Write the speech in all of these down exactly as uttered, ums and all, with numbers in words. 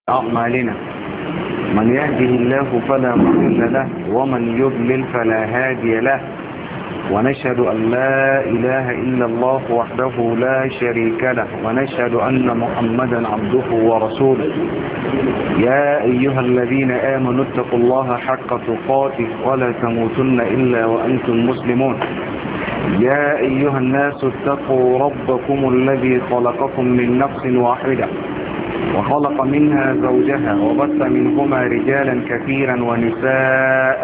أعمالنا من يهده الله فلا مضل له ومن يضلل فلا هادي له ونشهد أن لا إله إلا الله وحده لا شريك له ونشهد أن محمدا عبده ورسوله يا أيها الذين آمنوا اتقوا الله حق تقاته ولا تموتن إلا وأنتم مسلمون يا أيها الناس اتقوا ربكم الذي خلقكم من نفس واحدة وخلق منها زوجها وبث منهما رجالا كثيرا ونساء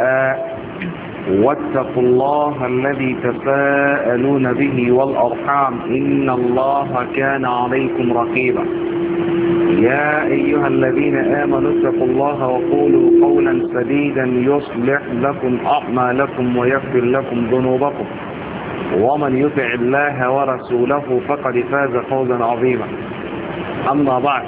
واتقوا الله الذي تساءلون به والأرحام إن الله كان عليكم رقيبا يا أيها الذين آمنوا اتقوا الله وقولوا قولا سديدا يصلح لكم أعمالكم ويغفر لكم ذنوبكم ومن يطع الله ورسوله فقد فاز فوزا عظيما أما بعد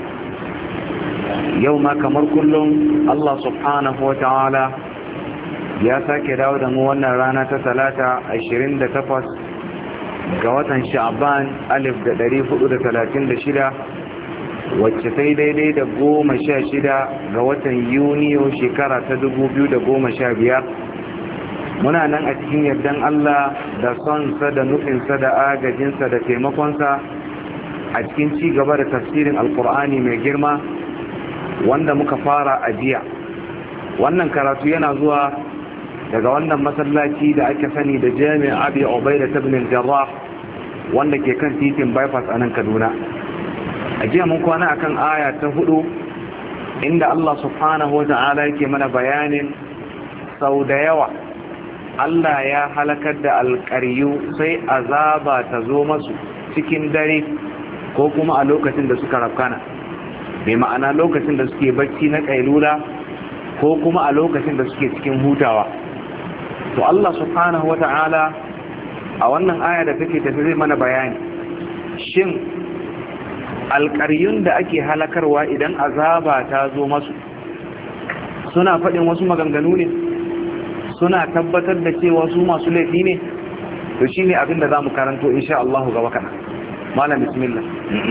يوم كمر كلهم الله سبحانه وتعالى ya sake dawo da mu wannan rana ta talata ashirin da takwas ga watan sha'ban alif da ɗari hudu da talatin da shida wacce sai daidai da goma sha shida ga watan yuniyo shekara ta dubu biyu da goma sha biyar muna nan a cikin yardan Allah da sonsa da nufinsa da agajinsa da taimakonsa a cikin ci gaba da tafsirin alkur'ani mai girma wanda muka fara a jiya. Wannan karatu yana zuwa daga wannan masallaci da ake sani da jami'in abi ubaida ibn al-jarrah wanda ke kan titin bypass a nan Kaduna. A jiya mun kwana akan aya ta hudu inda Allah subhanahu wa ta'ala yake mana bayanin sau da yawa Allah ya halakar da alƙaryu sai azaba ta zo masu cikin dare ko kuma a lokacin da suka rafkana, bai ma'ana lokacin da suke bacci na kailula ko kuma a lokacin da suke cikin hutawa. To Allah subhanahu wa ta'ala a wannan aya da take tafi zai mana bayani shin alƙaryun da ake halakarwa idan azaba ta zo masu suna faɗin wasu maganganu ne, suna tabbatar da cewa su masu laifi ne? To shine abin da zamu karanto insha Allah gaba kana. Malam bismillah.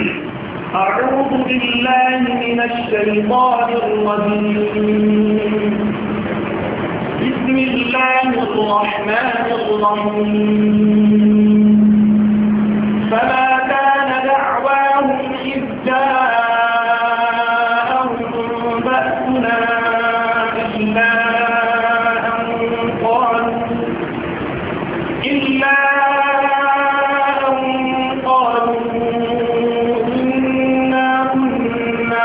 أعوذ بالله من الشيطان الرجيم بسم الله الرحمن الرحيم فما كان دعواهم إذ جاءهم بأسنا إلا أن قالوا إلا أن قالوا إنا كنا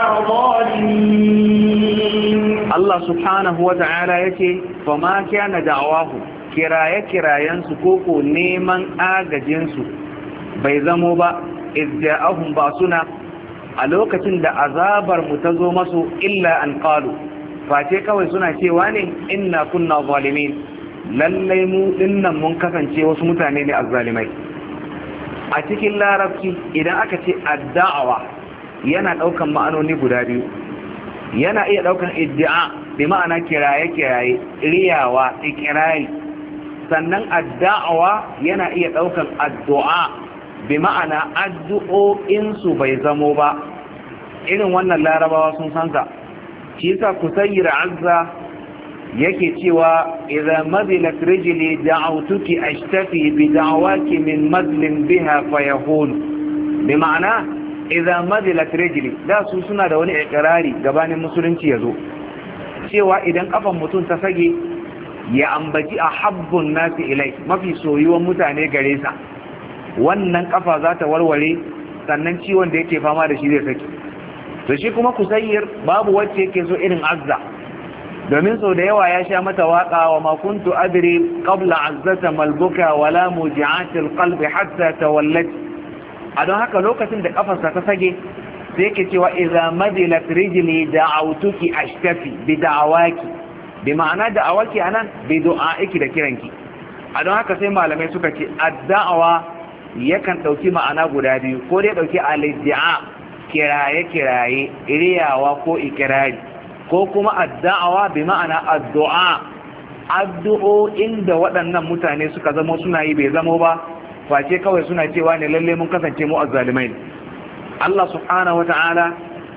ظالمين. الله سبحانه وتعالى يتي fama kana da'awahu kiraye-kirayensu koko neman agajinsu bai zamo ba izja'ahum ba suna a lokacin da azabar mu ta zo masu illa an qalu face kawai suna cewa ne inna kunna zalimin, lallai mu dinnan mun kasance wasu mutane ne azzalimai. A cikin larabci idan aka ce ad-da'wa yana daukan ma'anoni guda biyu, yana iya daukan iddia bi ma'ana kiraye-kiraye, riyawa, ikirari, sannan adda'awa yana iya ɗaukan addu'a bi ma'ana addu'o'insu bai zamo ba. Irin wannan larabawa sun sansa shi yasa kusayyir azza yake cewa idza madilat rijli da'awtuki ashtafi bi da'waki min madlin biha fayahun, bi ma'ana idza madilat rijli da su suna da wani ikirari gabanin musulunci yazo cewa idan kafan mutum ta sage ya ambaci a habbun nasi ilai, mafi soyuwan mutane gare sa, wannan kafa za ta warware sannan ciwon da yake fama da shi zai saki. To shi kuma kusayyir babu wacce yake so irin azza, domin sau da yawa ya sha mata waka wa ma kuntu adri qabla azzata malbuka wala muji'atil qalbi hatta tawallat. A don haka lokacin da kafarsa ta sage sai yake cewa idza madilat rijli da'awtuki ashtafi bi da'awaki, bi ma'ana da'awaki anan bi du'aiki da kiranki. A don haka sai malamai suka ce ad-da'wa yakan dauki ma'ana guda biyu, ko dai dauki al-id'a kiraye kiraye riyawa ko ikirari, ko kuma ad-da'wa bi ma'ana ad-du'a addu'o inda waɗannan mutane suka zama suna yi bai zamo ba face kawai suna cewa ne lalle mun kasance mu azzalimai. Allah subhanahu wata'ala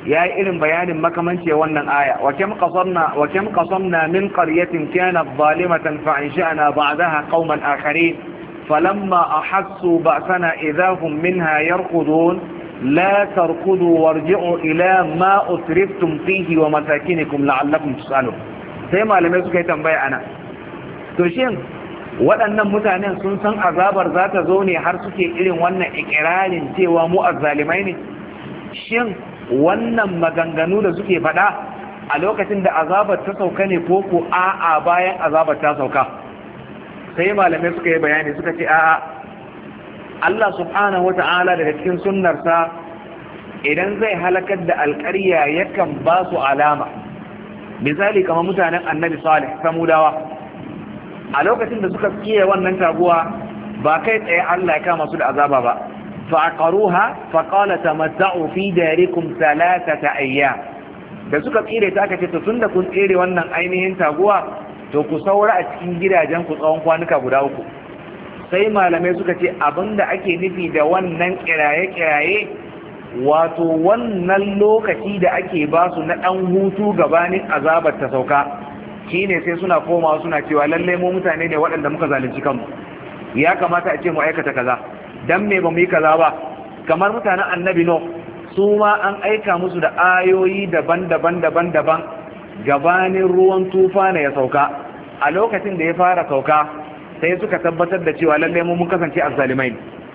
yayi irin bayanin makamanci wannan aya wa kam qasamna wa kam qasamna min qaryatin kanat zalimatan fa ansha'na ba'daha qauman akharin falamma ahassu ba'sana idahum minha yarqudun la tarkudu warji'u ila ma utriftum fihi wa masakinikum la'allakum tus'alun. sai malamai suka yi tambaya ana to shin waɗannan mutanen sun san azabar za ta zo ne har suke irin wannan ikirarin cewa mu azzalimai ne? Shin wannan maganganu da suke faɗa a lokacin da azabar ta sauka ne ko ko a'a bayan azabar ta sauka? Sai malamai suka yi bayani suka ce a'a, Allah subhanahu wata'ala daga cikin sunnarsa idan zai halakar da alƙarya yakan ba su alama. Misali kamar mutanen annabi Salih Samudawa, a lokacin da suka kiyaye wannan taguwa ba kai tsaye Allah ya kama su da azaba ba. fa aqaruha fa qala tamatta'u fi darikum thalathata ayyam. da suka tsire ta aka ce to tunda kun tsire wannan ainihin taguwa to ku saura a cikin gidajen ku tsawon kwanuka guda uku. sai malamai suka ce abinda ake nufi da wannan kiraye-kiraye wato wannan lokaci da ake ba su na dan hutu gabanin azabar ta sauka shine sai suna komawa suna cewa lalle mu mutane ne waɗanda muka zalunci kanmu, ya kamata a ce mu aikata kaza, dan me ba mu yi kaza ba. kamar mutanen annabi no su ma an aika musu da ayoyi daban-daban daban-daban gabanin ruwan tufana ya sauka. a lokacin da ya fara sauka sai suka tabbatar da cewa lalle mu mun kasance azzalimai.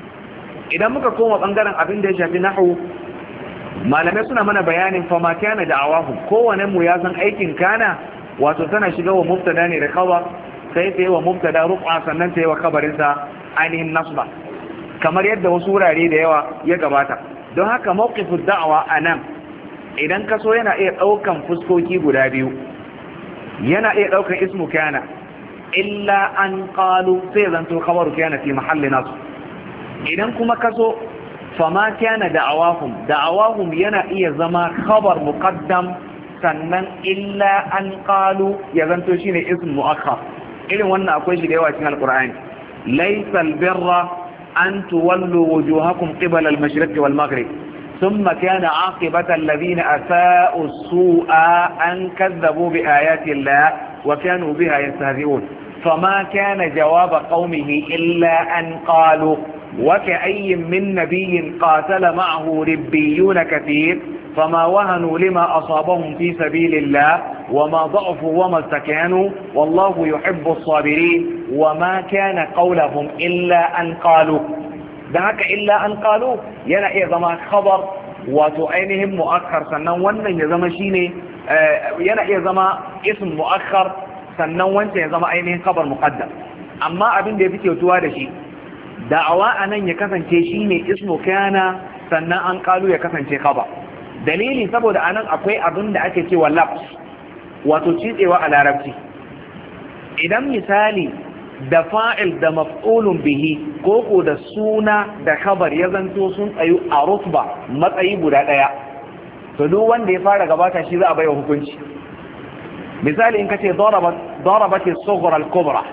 idan muka koma bangaren abin da ya shafi nahwu, malamai suna mana bayanin fa ma kana da'awahu, kowanne mu ya san aikin kana wato tana shiga wa mubtada ne da khabar, sai ta yi wa mubtada rufa sannan ta yi wa khabarinsa ainihin nasba, kamar yadda wasu wurare da yawa ya gabata. don haka mawqifu da'awa anan idan ka so yana iya daukan fuskoki guda biyu, yana iya daukan ismu kana illa an qalu sai zanto khabaru kana fi mahalli nasb. idan kuma ka so fama kana da'awahum da'awahum yana iya zama khabar muqaddam sannan illa an qalu ya zanto shine ism muakhar. irin wannan akwai shi da yawa cikin alqur'ani. laysal birra an tuwallu wujuhakum qibala al-mashriq wal maghrib thumma kana aqibata alladhina asa'u as-su'a an kadzabu bi ayati Allah wa kanu biha yastahzi'un. fama kana jawaba qaumihi illa an qalu wa ka'ayyin min nabiyyin qatala ma'ahu ribbiyun kathir فما وهنوا لما أصابهم في سبيل الله وما ضعفوا وما استكانوا والله يحب الصابرين وما كان قولهم إلا أن قالوا. ذاك إلا أن قالوا ينا إعظم خبر وتعينهم مؤخر سنن ونن يزم شيني ينا إعظم اسم مؤخر سنن ونن يزم أينهم خبر مقدم. أما أبن دي بيتي وتوارشي دعوة أن يكفن شيني اسم كان سنن أن قالوا يكفن شي خبر. dalili saboda anan akwai abin da ake cewa laps wato citsewa a larabci. idan misali da fa'il da maf'ulun bihi koko da suna da khabar ya zanto sun tsayu a rutba matsayi guda daya, to duk wanda ya fara gabata shi za a baiwa hukunci. misali in kace darabat darabat as-sughra al-kubra,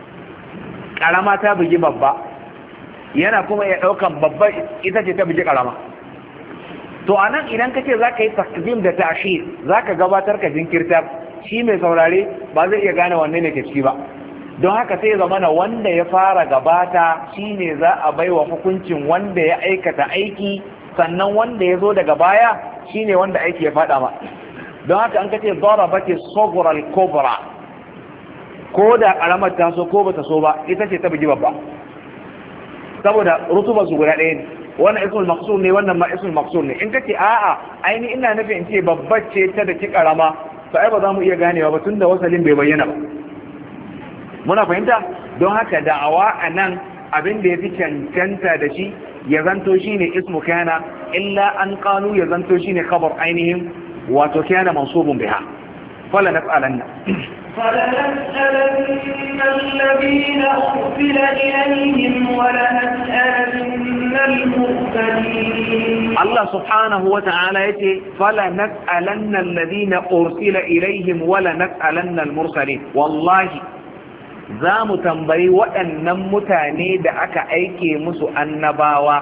karama ta bugi babba, yana kuma ya daukan babba ita ce ta bugi karama. to anan idan kace zaka yi takdim da ta'khir, zaka gabatar ka jinkirtar, shi mai saurare ba zai iya gane wanne ne ke ciki ba. don haka sai zamana wanda ya fara gabata shine za a baiwa hukuncin wanda ya aikata aiki, sannan wanda ya zo daga baya shine wanda aiki ya fada ma. don haka an kace darabati sughra al-kubra, ko da karamar ta so ko bata so ba ita ce ta bugi babba, saboda rutuba su guda ɗaya ne. wannan ismul maqsur ne, wannan ma ismul maqsur ne. in kace a'a aini ina nufin in ce babbar ce ta da ki karama, to ai ba za mu iya ganewa ba tunda wasalin bai bayyana ba. muna fahimta? don haka da'awa anan abin da yafi cancanta da shi ya zanto shine ismu kana, illa an qalu ya zanto shine khabar ainihin wato kana mansubun biha. fala nas'alanna فلنسألن الذين أرسل إليهم ولنسألن المرسلين. الله سبحانه وتعالى يقول فلنسألن الذين أرسل إليهم ولنسألن المرسلين. والله za mu tambayi waɗannan mutane da aka aike musu annabawa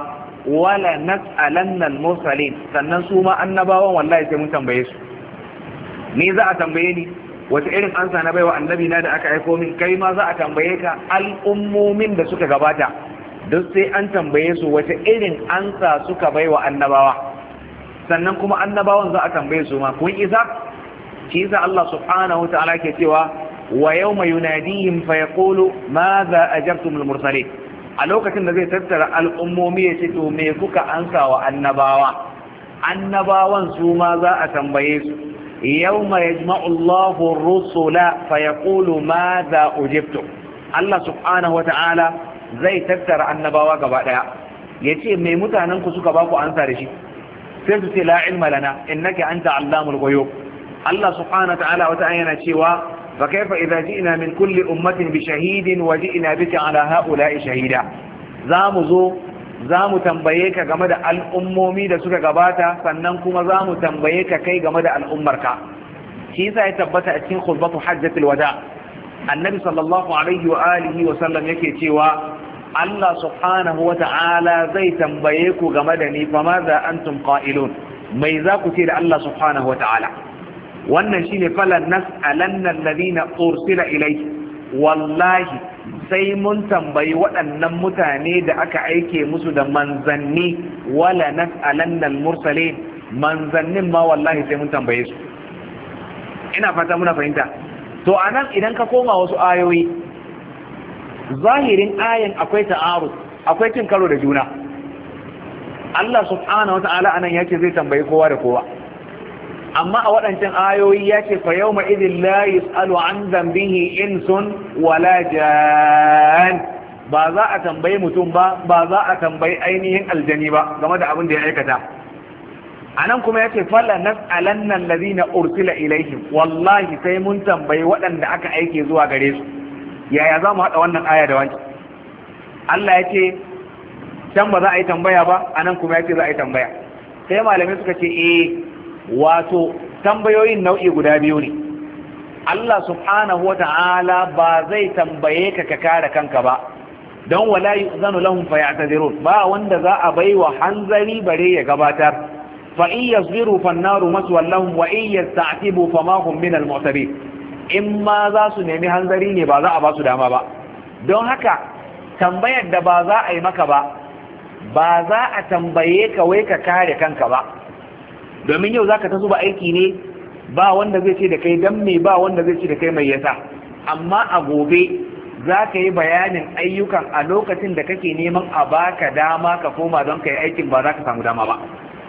wala nas'alanna al-mursalin sannan su ma annabawan wallahi sai mun tambaye su ni za a tambaye ni wata irin ansa na baiwa annabi na da aka aiko min, kai ma za a tambaye ka al'ummomin da suka gabata duk sai an tambaye su wata irin ansa suka baiwa annabawa, sannan kuma annabawan za a tambaye su ma kun isa. shi yasa Allah subhanahu wa ta'ala ke cewa wa yawma yunadihim fa yaqulu madha ajabtum al-mursalin, a lokacin da zai tattara al'ummomi ya ce to me kuka ansa wa annabawa, annabawan su ma za a tambaye su yawma yajma'u Allahu ar-rusula fa yaqulu madha ujibtum. Allah subhanahu wa ta'ala zai tattara annabawa gaba daya yace me mutanen ku suka baku ansa da shi, sai su ce la ilma lana innaka anta allamul ghuyub. Allah subhanahu wa ta'ala wata yana cewa fa kaifa idza ji'na min kulli ummatin bi shahidin wa ji'na bika ala ha'ula'i shahida. Zamu zo zamu tambaye ka game da al'ummomi da suka gabata, sannan kuma zamu tambaye ka kai game da al'ummarka. shi yasa ya tabbata a cikin khutbatu hajjatul wada annabi sallallahu alaihi wa alihi wa sallam yake cewa Allah subhanahu wa ta'ala zai tambaye ku game da ni fa ma za antum qa'ilun, mai za ku ce da Allah subhanahu wa ta'ala. Wannan shine falan nas'alanna alladhina ursila ilayhi, wallahi sai mun tambayi waɗannan mutane da aka aike musu da manzanni, wala nas'alanna al-mursalin, manzannin ma wallahi sai mun tambaye su. Ina fata muna fahimta. To anan idan ka koma wasu ayoyi, zahirin ayan akwai ta'arud, akwai cin karo da juna. Allah subhanahu wata'ala anan yake zai tambayi kowa da kowa, amma a waɗancan ayoyi yake fa yawma idhin la yus'alu an dhanbihi insun wala jan, ba za a tambayi mutum ba, ba za a tambayi ainihin aljani ba game da abin da ya aikata. anan kuma yace fala nas'alanna allazina ursila ilaihim, wallahi sai mun tambayi waɗanda aka aike zuwa gare su. Yaya za mu haɗa wannan aya da wancan? Allah ya ce can ba za a yi tambaya ba, anan kuma ya ce za a yi tambaya. Sai malamai suka ce eh, wato tambayoyin nau'i guda biyu ne. Allah subhanahu wata'ala ba zai tambaye ka ka kare kanka ba, don wala yu'zanu lahum fa ya'tazirun, ba wanda za a baiwa hanzari bare ya gabatar. fa in yasbiru fan naru maswan lahum wa in yasta'tibu fama hum min al-mu'tabin. in ma za su nemi hanzari ne ba za a ba su dama ba. Don haka tambayar da ba za a yi maka ba, ba za a tambaye ka wai ka kare kanka ba, domin yau za ka ta zuba aiki ne ba wanda zai ce da kai dan me, ba wanda zai ce da kai mai yasa. Amma a gobe za ka yi bayanin ayyukan a lokacin da kake neman a baka dama ka koma don ka yi aikin, ba za ka samu dama ba.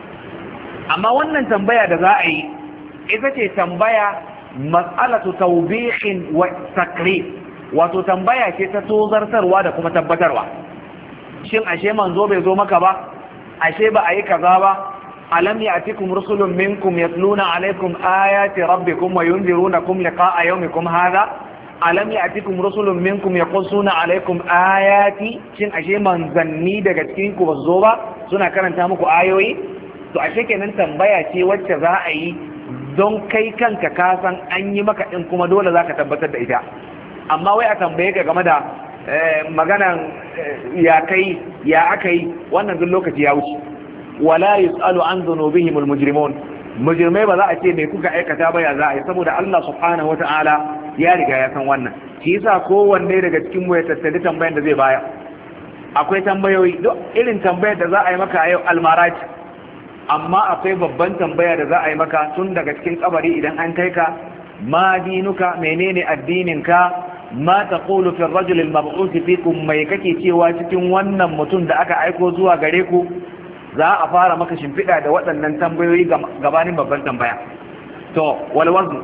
Amma wannan tambaya da za a yi ita ce tambaya mas'alatu tawbihin wa takrir, wato tambaya ce ta tozartarwa da kuma tabbatarwa. Shin ashe manzo bai zo maka ba? Ashe ba a yi kaza ba? alam ya'tikum rusulun minkum yatluna alaykum ayati rabbikum wa yunzirunakum liqa'a yawmikum hadha? alam ya'tikum rusulun minkum yaqussuna alaykum ayati, shin ashe manzanni daga cikin ku ba zo ba suna karanta muku ayoyi? To ashe kenan tambaya ce wacce za a yi don kai kanka ka san an yi maka din, kuma dole zaka tabbatar da ita. Amma wai a tambaye ka game da maganan ya kai ya aka yi, wannan duk lokaci ya wuce. wala yus'alu an dhunubihim almujrimun, mujrimai ba za a ce me kuka aikata ba ya za a yi, saboda Allah subhanahu wata'ala ya riga ya san wannan. shi yasa kowanne daga cikin mu ya tattali tambayar da zai baya. Akwai tambayoyi duk irin tambayar da za a yi maka a yau almaraj, amma akwai babban tambaya da za a yi maka tun daga cikin kabari idan an kai ka. ma dinuka, menene addininka? ma taqulu fi ar-rajul al-mab'uth fikum, mai kake cewa cikin wannan mutum da aka aiko zuwa gare ku? za a fara maka shimfiɗa da waɗannan tambayoyi gabanin babban tambaya. To wal wazn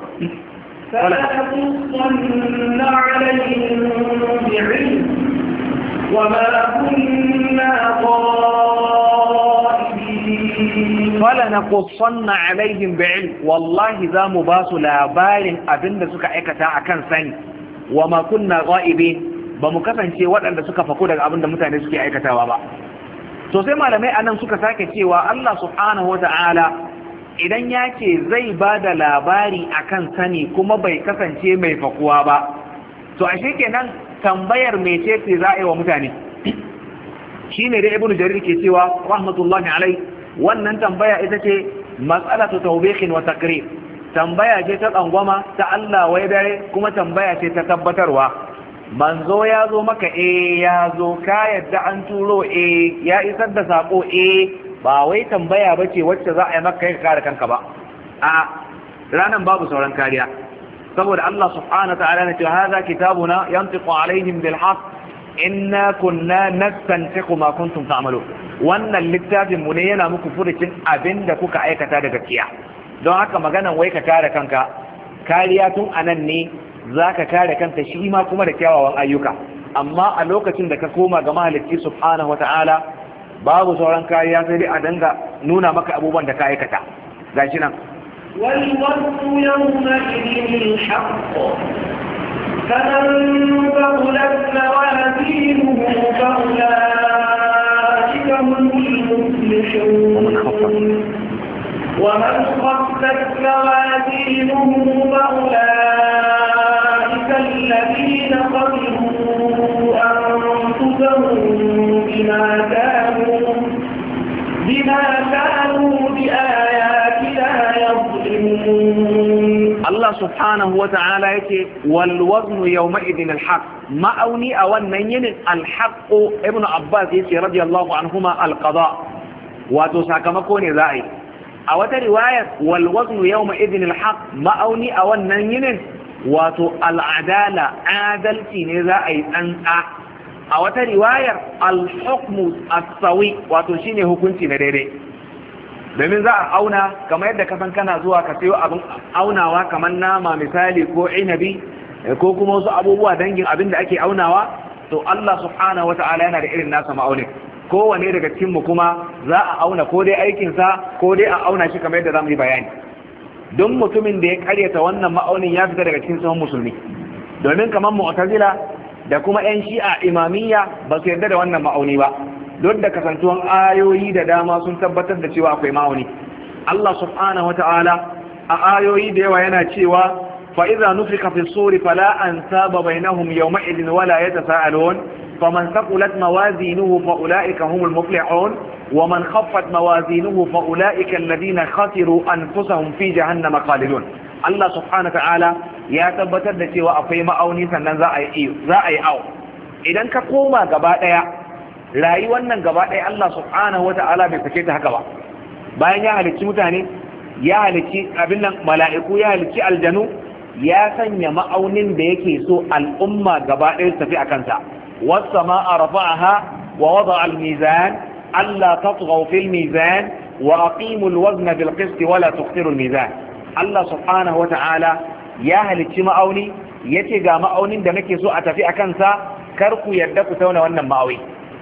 wala naqussanna alaihim bi'ilm, wallahi za mu ba su labarin abinda suka aikata akan sani. wa ma kunna ghaibin, ba mu kasance waɗanda suka fako daga abinda mutane suke aikatawa ba. To sai malamai anan suka sake cewa Allah subhanahu wata'ala idan ya ce zai ba da labari akan sani kuma bai kasance mai fakuwa ba, to ashe kenan tambayar mece ce za a yi wa mutane? shine da ibnu jarir ke cewa rahmatullahi alai wannan tambaya ita ce mas'alatu tawbihin wa taqrir, tambaya ce ta tsangwama ta Allah wai dare, kuma tambaya ce ta tabbatarwa. manzo ya zo maka eh ya zo, ka yadda an turo eh ya isar da sako eh, ba wai tambaya bace wacce za a yi maka kai ka kare kanka ba. a ranan babu sauran kariya, saboda Allah subhanahu wa ta'ala ne ce hadha kitabuna yantiqu alaihim bil haqq inna kunna nastantiqu ma kuntum ta'malun. wannan littafin mu ne yana muku furucin abinda kuka aikata da gaskiya. don haka maganan wai ka kare kanka, kariya tun anan ne zaka kare kanka shi ma kuma da kyawawan ayyuka. amma a lokacin da ka koma ga mahalicci subhanahu wa ta'ala babu sauran kariya, sai dai a danga nuna maka abubuwan da ka aikata. gashi nan والوزن يومئذ الحق فمن ثقلت موازينه فأولئك هم المفلحون ومن خفت موازينه فأولئك الذين خسروا أنفسهم بما كانوا بما كانوا بآياتنا يظلمون. Allah subhanahu wa ta'ala yake wal waznu yawma idin al haqq, ma'auni a wannan yinin al haqq. Ibn Abbas yace radiyallahu anhuma al qada, wato sakamako ne za a yi. a wata riwayar wal waznu yawma idin al haqq, ma'auni a wannan yinin wato al adala, adalci ne za a yi tsantsa. a wata riwayar al hukmu as-sawi, wato shine hukunci na daidai. domin za a auna kamar yadda kasan kana zuwa ka sayo abin aunawa kamar nama misali ko inabi ko kuma wasu abubuwa dangin abin da ake aunawa, to Allah subhanahu wata'ala yana da irin nasa ma'aunin. kowane daga cikin mu kuma za a auna ko dai aikinsa ko dai a auna shi kamar yadda za mu yi bayani. don mutumin da ya karyata wannan ma'aunin ya fita daga cikin sahun musulmi, domin kamar mu'tazila da kuma yan shi'a imamiyya ba su yarda da wannan ma'auni ba, duk da kasantuwan ayoyi da dama sun tabbatar da cewa akwai ma'auni. Allah subhanahu wata'ala a ayoyi da yawa yana cewa fa idza nufika fi suri fala ansaba bainahum yawma idin wala yatasaalun faman thaqulat mawazinuhu fa ulaika humul muflihun wa man khaffat mawazinuhu fa ulaika alladhina khasiru anfusahum fi jahannama khalidun. Allah subhanahu wata'ala ya tabbatar da cewa akwai ma'auni sannan za a yi za a yi au. idan ka koma gaba daya rayuwar nan gaba ɗaya Allah subhanahu wata'ala bai sake ta haka ba. bayan ya halicci mutane, ya halicci abin nan mala'iku, ya halicci aljanu, ya sanya ma'aunin da yake so al'umma gaba ɗaya su tafi a kansa. was-samaa'a rafa'aha wa wada'a al-mizan alla tatghaw fil mizan wa aqimu al-wazna bil qist wa la tukhsiru al-mizan. Allah subhanahu wata'ala ya halicci ma'auni, yace ga ma'aunin da nake so a tafi a kansa, kar ku yarda ku tauna wannan ma'auni.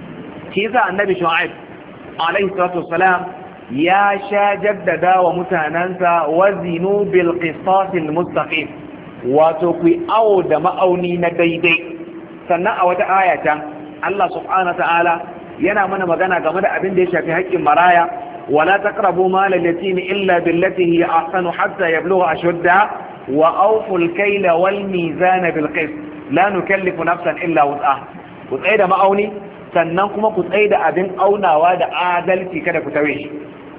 shi yasa annabi Shu'aib alaihi salatu wassalam ya sha jaddada wa mutanansa wazinu bil qisas al mustaqim, wato ku awo da ma'auni na daidai. sannan a wata aya ta Allah subhanahu ta'ala yana mana magana game da abin da ya shafi haƙƙin maraya, wala taqrabu mal al yatim illa billati hiya ahsanu hatta yablugha ashudda wa awfu al kayla wal mizana bil qist la nukallifu nafsan illa wus'aha. ku tsaya da ma'auni, sannan kuma ku tsaye da abin aunawa da adalci, kada ku tawe shi.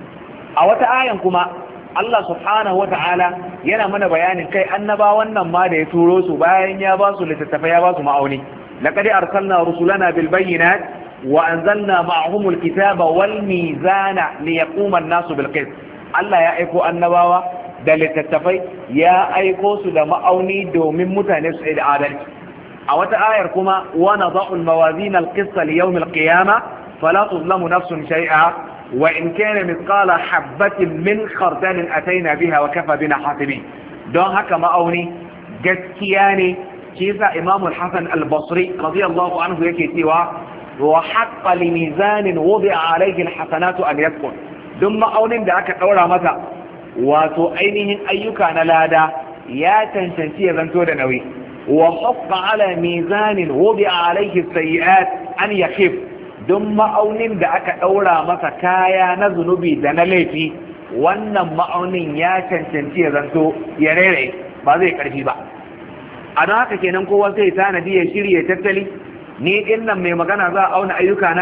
a wata ayan kuma Allah subhanahu wa ta'ala yana mana bayanin kai annaba wannan ma da ya turo su bayan ya ba su littattafai, ya ba su ma'auni. laqad arsalna rusulana bil bayyinat wa anzalna ma'ahum al kitaba wal mizana liyaquma an-nasu bil qist. Allah ya aiko annabawa da littattafai, ya aiko su da ma'auni domin mutane su tsaye da adalci. a wata ayar kuma wa nada'u al-mawazin al-qist li yawm al-qiyamah fala tuzlamu nafsun shay'a wa in kana mithqala habatin min khardalin ataina biha wa kafa bina hasibin. don haka ma'auni gaskiya ne. shi yasa Imam al-Hasan al-Basri radiyallahu anhu yake cewa wa haqqa li mizanin wudi'a alayhi al-hasanatu an yakun. don ma'aunin da aka daura masa wato ainihin ayyuka na lada ya cancanci ya zanto da nauyi. وحق على ميزان وضع عليه السيئات أن يخف. don ma'aunin da aka ɗaura masa kaya na zunubi da na laifi, wannan ma'aunin ya cancanci ya zanto ya rere, ba zai ƙarfi ba. a don haka kenan kowa sai tanadi ya shirya tattali. ni din nan mai magana za a auna ayyuka na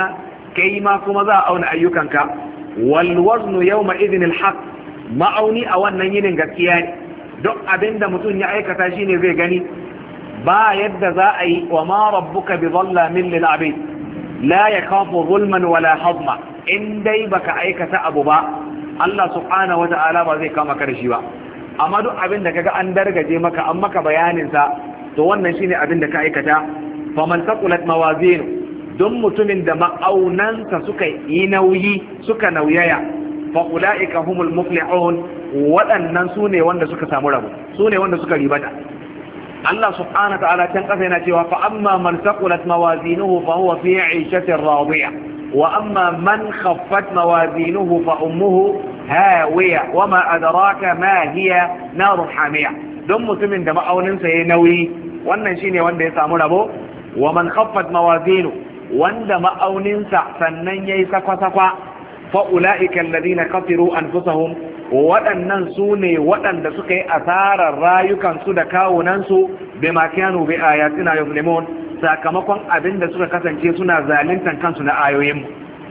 kai ma kuma za a auna ayyukanka wal waznu yawma idhin al haqq ma'auni a wannan yinin gaskiya ne duk abinda mutum ya aikata shine zai gani ba yadda za a yi wa ma rabbuka bi dhallamin lil abid la yakhafu zulman wala hadma in dai baka aikata abu ba Allah subhanahu wata'ala ba zai kama ka da shi ba amma duk abin da kaga an dargaje maka an maka bayanin sa to wannan shine abin da ka aikata faman taqulat mawazin don mutumin da ma'aunansa suka yi nauyi suka nauyaya fa ulaika humul muflihun waɗannan sune wanda suka samu rabo sune wanda suka ribata Allah subhanahu wa ta'ala can kasa yana cewa fa amma man taqulat mawazinuhu fa huwa fi 'ishatin radiyah wa amma man khaffat mawazinuhu fa ummuhu hawiya wama adraka ma hiya narun hamiya don mutumin da ma'auninsa yayi nauyi wannan shine wanda ya samu rabo wa man khaffat mawazinu wanda ma'auninsa sannan yayi sakwa-sakwa fa ulaika alladhina kafiru anfusahum waɗannan su ne waɗanda suka yi asarar rayukansu da kawunansu bima kanu bi ayatina yuzlimun sakamakon abin da suka kasance suna zaluntan kansu na ayoyinmu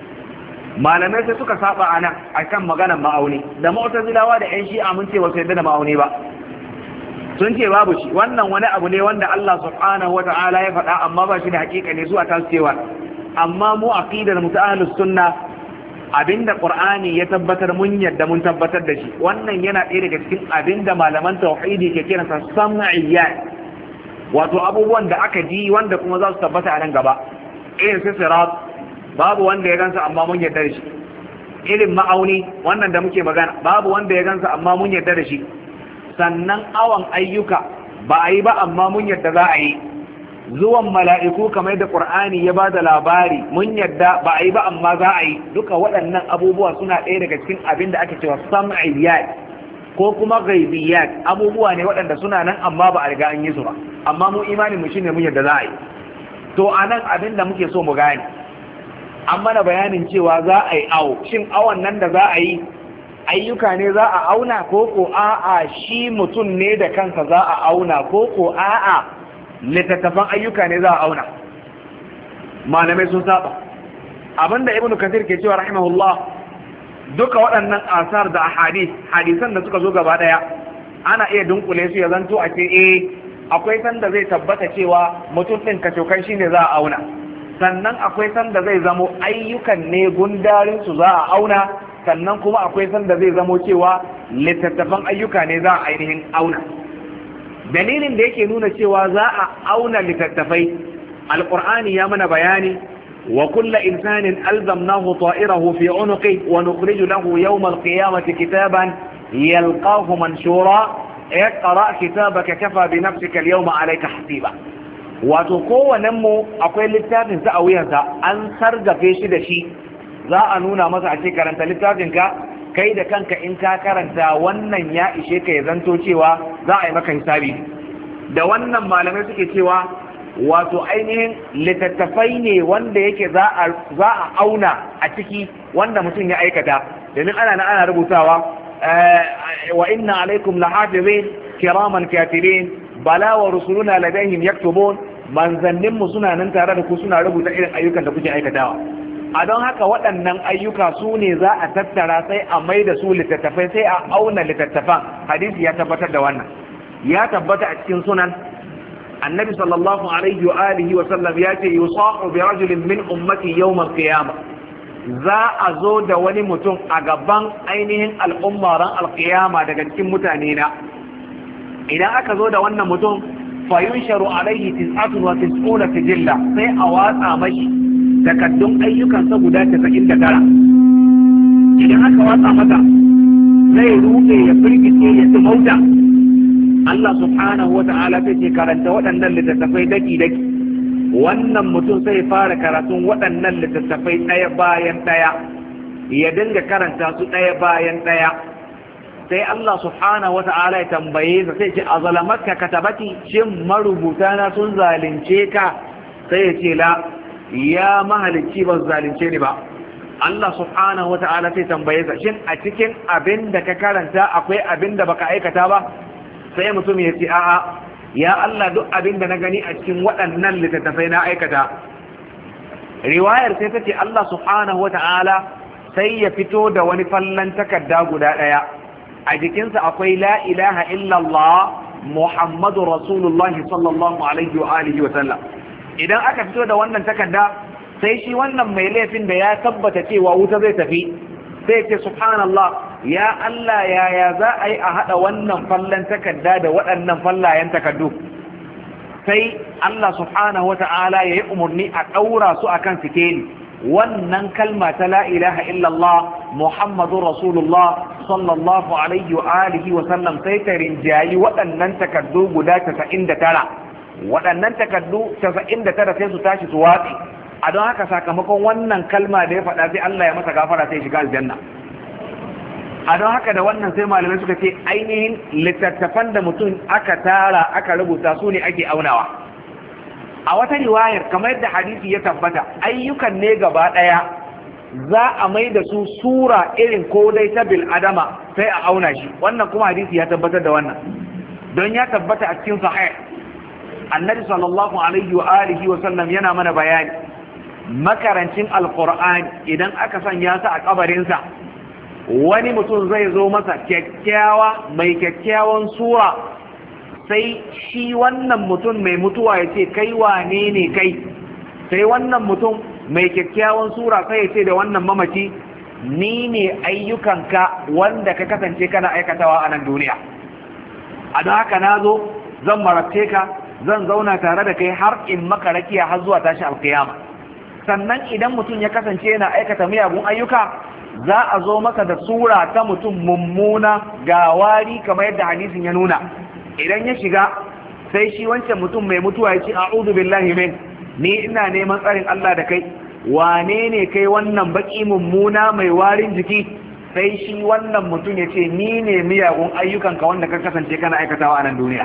malamai sai suka saba a nan a kan maganar ma'auni da mu'tazilawa da yan shi'a mun ce wasu yadda da ma'auni ba sun ce babu shi wannan wani abu ne wanda Allah subhanahu wa ta'ala ya faɗa amma ba shi da hakika ne zuwa tasu cewa amma mu aqidar muta'ahlus sunna abinda qur'ani ya tabbatar mun yadda mun tabbatar da shi wannan yana ɗaya daga cikin abinda malaman tauhidi ke kiransa sam'iyyat wato abubuwan da aka ji wanda kuma za su tabbata a nan gaba irin su sirat babu wanda ya gansa amma mun yarda da shi irin ma'auni wannan da muke magana babu wanda ya gansa amma mun yarda da shi sannan awan ayyuka ba a yi ba amma mun yarda za a yi zuwan mala'iku kamar da qur'ani ya ba da labari mun yarda ba a yi ba amma za a yi duka waɗannan abubuwa suna ɗaya daga cikin abin da ake cewa sam'iyyat ko kuma ghaibiyat abubuwa ne waɗanda suna nan amma ba a riga an yi su ba amma mu imanin mu shine mun yadda za a yi to anan abin da muke so mu gane an mana bayanin cewa za a yi awo shin awon nan da za a yi ayyuka ne za a auna ko ko a'a shi mutum ne da kansa za a auna ko ko a'a littattafan ayyuka ne za a auna malamai sun saba abinda ibnu kathir ke cewa rahimahullah duka waɗannan asar da ahadith hadisan da suka zo gaba daya ana iya dunkule su ya zanto a ce eh akwai sanda zai tabbata cewa mutum ɗin kacokan shi ne za a auna sannan akwai sanda zai zamo ayyukan ne gundarin su za a auna sannan kuma akwai sanda zai zamo cewa littattafan ayyuka ne za a ainihin auna dalilin da yake nuna cewa za a auna littattafai alqur'ani ya mana bayani wa kullu insanin alzamnahu ta'irahu fi unuqi wa nukhriju lahu yawm alqiyamati kitaban yalqahu manshura اقرأ كتابك كفى بنفسك اليوم عليك حسيبا wato kowannen mu akwai littafin sa a wuyansa an sargafe shi da shi za a nuna masa a ce karanta littafin ka kai da kanka in ka karanta wannan ya ishe ka ya zanto cewa za a yi maka hisabi da wannan malamai suke cewa wato ainihin littattafai ne wanda yake za a za a auna a ciki wanda mutum ya aikata domin ana na ana rubutawa وإن عليكم لحافظين كراما كاتبين بلا ورسلنا لديهم يكتبون من ظنن suna nan tare da ku suna rubuta irin ayyukan da kuke aikatawa a don haka waɗannan ayyuka su ne za a tattara sai a mai da su littattafai sai a auna littattafan hadisi ya tabbatar da wannan ya tabbata a cikin sunan annabi sallallahu alaihi wa alihi wa sallam ya ce yusahu bi rajulin min ummati yawm al-qiyamah za a zo da wani mutum a gaban ainihin al'ummaran alƙiyama daga cikin mutane na idan aka zo da wannan mutum fayun sharu alaihi tis'atun wa tis'una sijilla sai a watsa mashi takaddun ayyukansa guda casa'in da tara idan aka watsa mata zai rufe ya firgice ya tumauta Allah subhanahu wa ta'ala sai ce karanta waɗannan littattafai daki-daki wannan mutum sai fara karatun waɗannan littattafai ɗaya bayan ɗaya ya dinga karanta su ɗaya bayan ɗaya sai Allah subhanahu wa ta'ala ya tambaye sa sai ce a zalamatka katabati shin marubuta na sun zalunce ka sai ya ce la ya mahalicci ba zalunce ni ba Allah subhanahu wa ta'ala sai tambaye sa shin a cikin abin da ka karanta akwai abin da baka aikata ba sai mutum ya ce a'a ya Allah duk abin da na gani a cikin waɗannan littattafai na aikata riwayar sai ta ce Allah subhanahu wata'ala sai ya fito da wani fallan takarda guda ɗaya a jikinsa akwai la ilaha illallah Muhammadu Rasulullah sallallahu alaihi wa alihi wa sallam. Idan aka fito da wannan takarda sai shi wannan mai laifin da ya tabbata cewa wuta zai tafi sai ce subhanallah ya Allah yaya za a yi a haɗa wannan fallan takarda da waɗannan fallayen takardu, sai Allah subhanahu wa ta'ala ya yi umarni a ɗaura su akan sikeli. Wannan kalma ta la ilaha illallah Muhammadun Rasulullah sallallahu alaihi wa alihi wa sallam sai ta rinjayi waɗannan takardu guda casa'in da tara. Waɗannan takardu casa'in da tara sai su tashi su watsi. A don haka sakamakon wannan kalma da ya faɗa sai Allah ya masa gafara sai shiga aljanna. A don haka da wannan sai malamai suka ce ainihin littattafan da mutum aka tara aka rubuta su ne ake aunawa. A wata riwayar kamar yadda hadisi ya tabbata ayyukan ne gaba ɗaya za a mai da su sura irin ko dai ta bil adama sai a auna shi. Wannan kuma hadisi ya tabbatar da wannan don ya tabbata a cikin sahih annabi sallallahu alaihi wa alihi wa sallam yana mana bayani makarancin alqur'ani idan aka sanya sa a kabarinsa wani mutum zai zo masa kyakkyawa mai kyakkyawan sura sai shi wannan mutum mai mutuwa ya ce kai wane ne kai, sai wannan mutum mai kyakkyawan sura sai ya ce da wannan mamaci ni ne ayyukanka wanda ka kasance kana aikatawa a nan duniya. A don haka na zo zan marabce ka zan zauna tare da kai har in maka rakiya har zuwa tashi alkiyama. Sannan idan mutum ya kasance yana aikata miyagun ayyuka za a zo maka da sura ta mutum mummuna ga wari kamar yadda hadisin ya nuna. Idan ya shiga sai shi wancan mutum mai mutuwa ya ce a'udhu billahi min, ni ina neman tsarin Allah da kai, wane ne kai wannan baki mummuna mai warin jiki, sai shi wannan mutum ya ce ni ne miyagun ayyukanka wanda ka kasance kana aikatawa a nan duniya.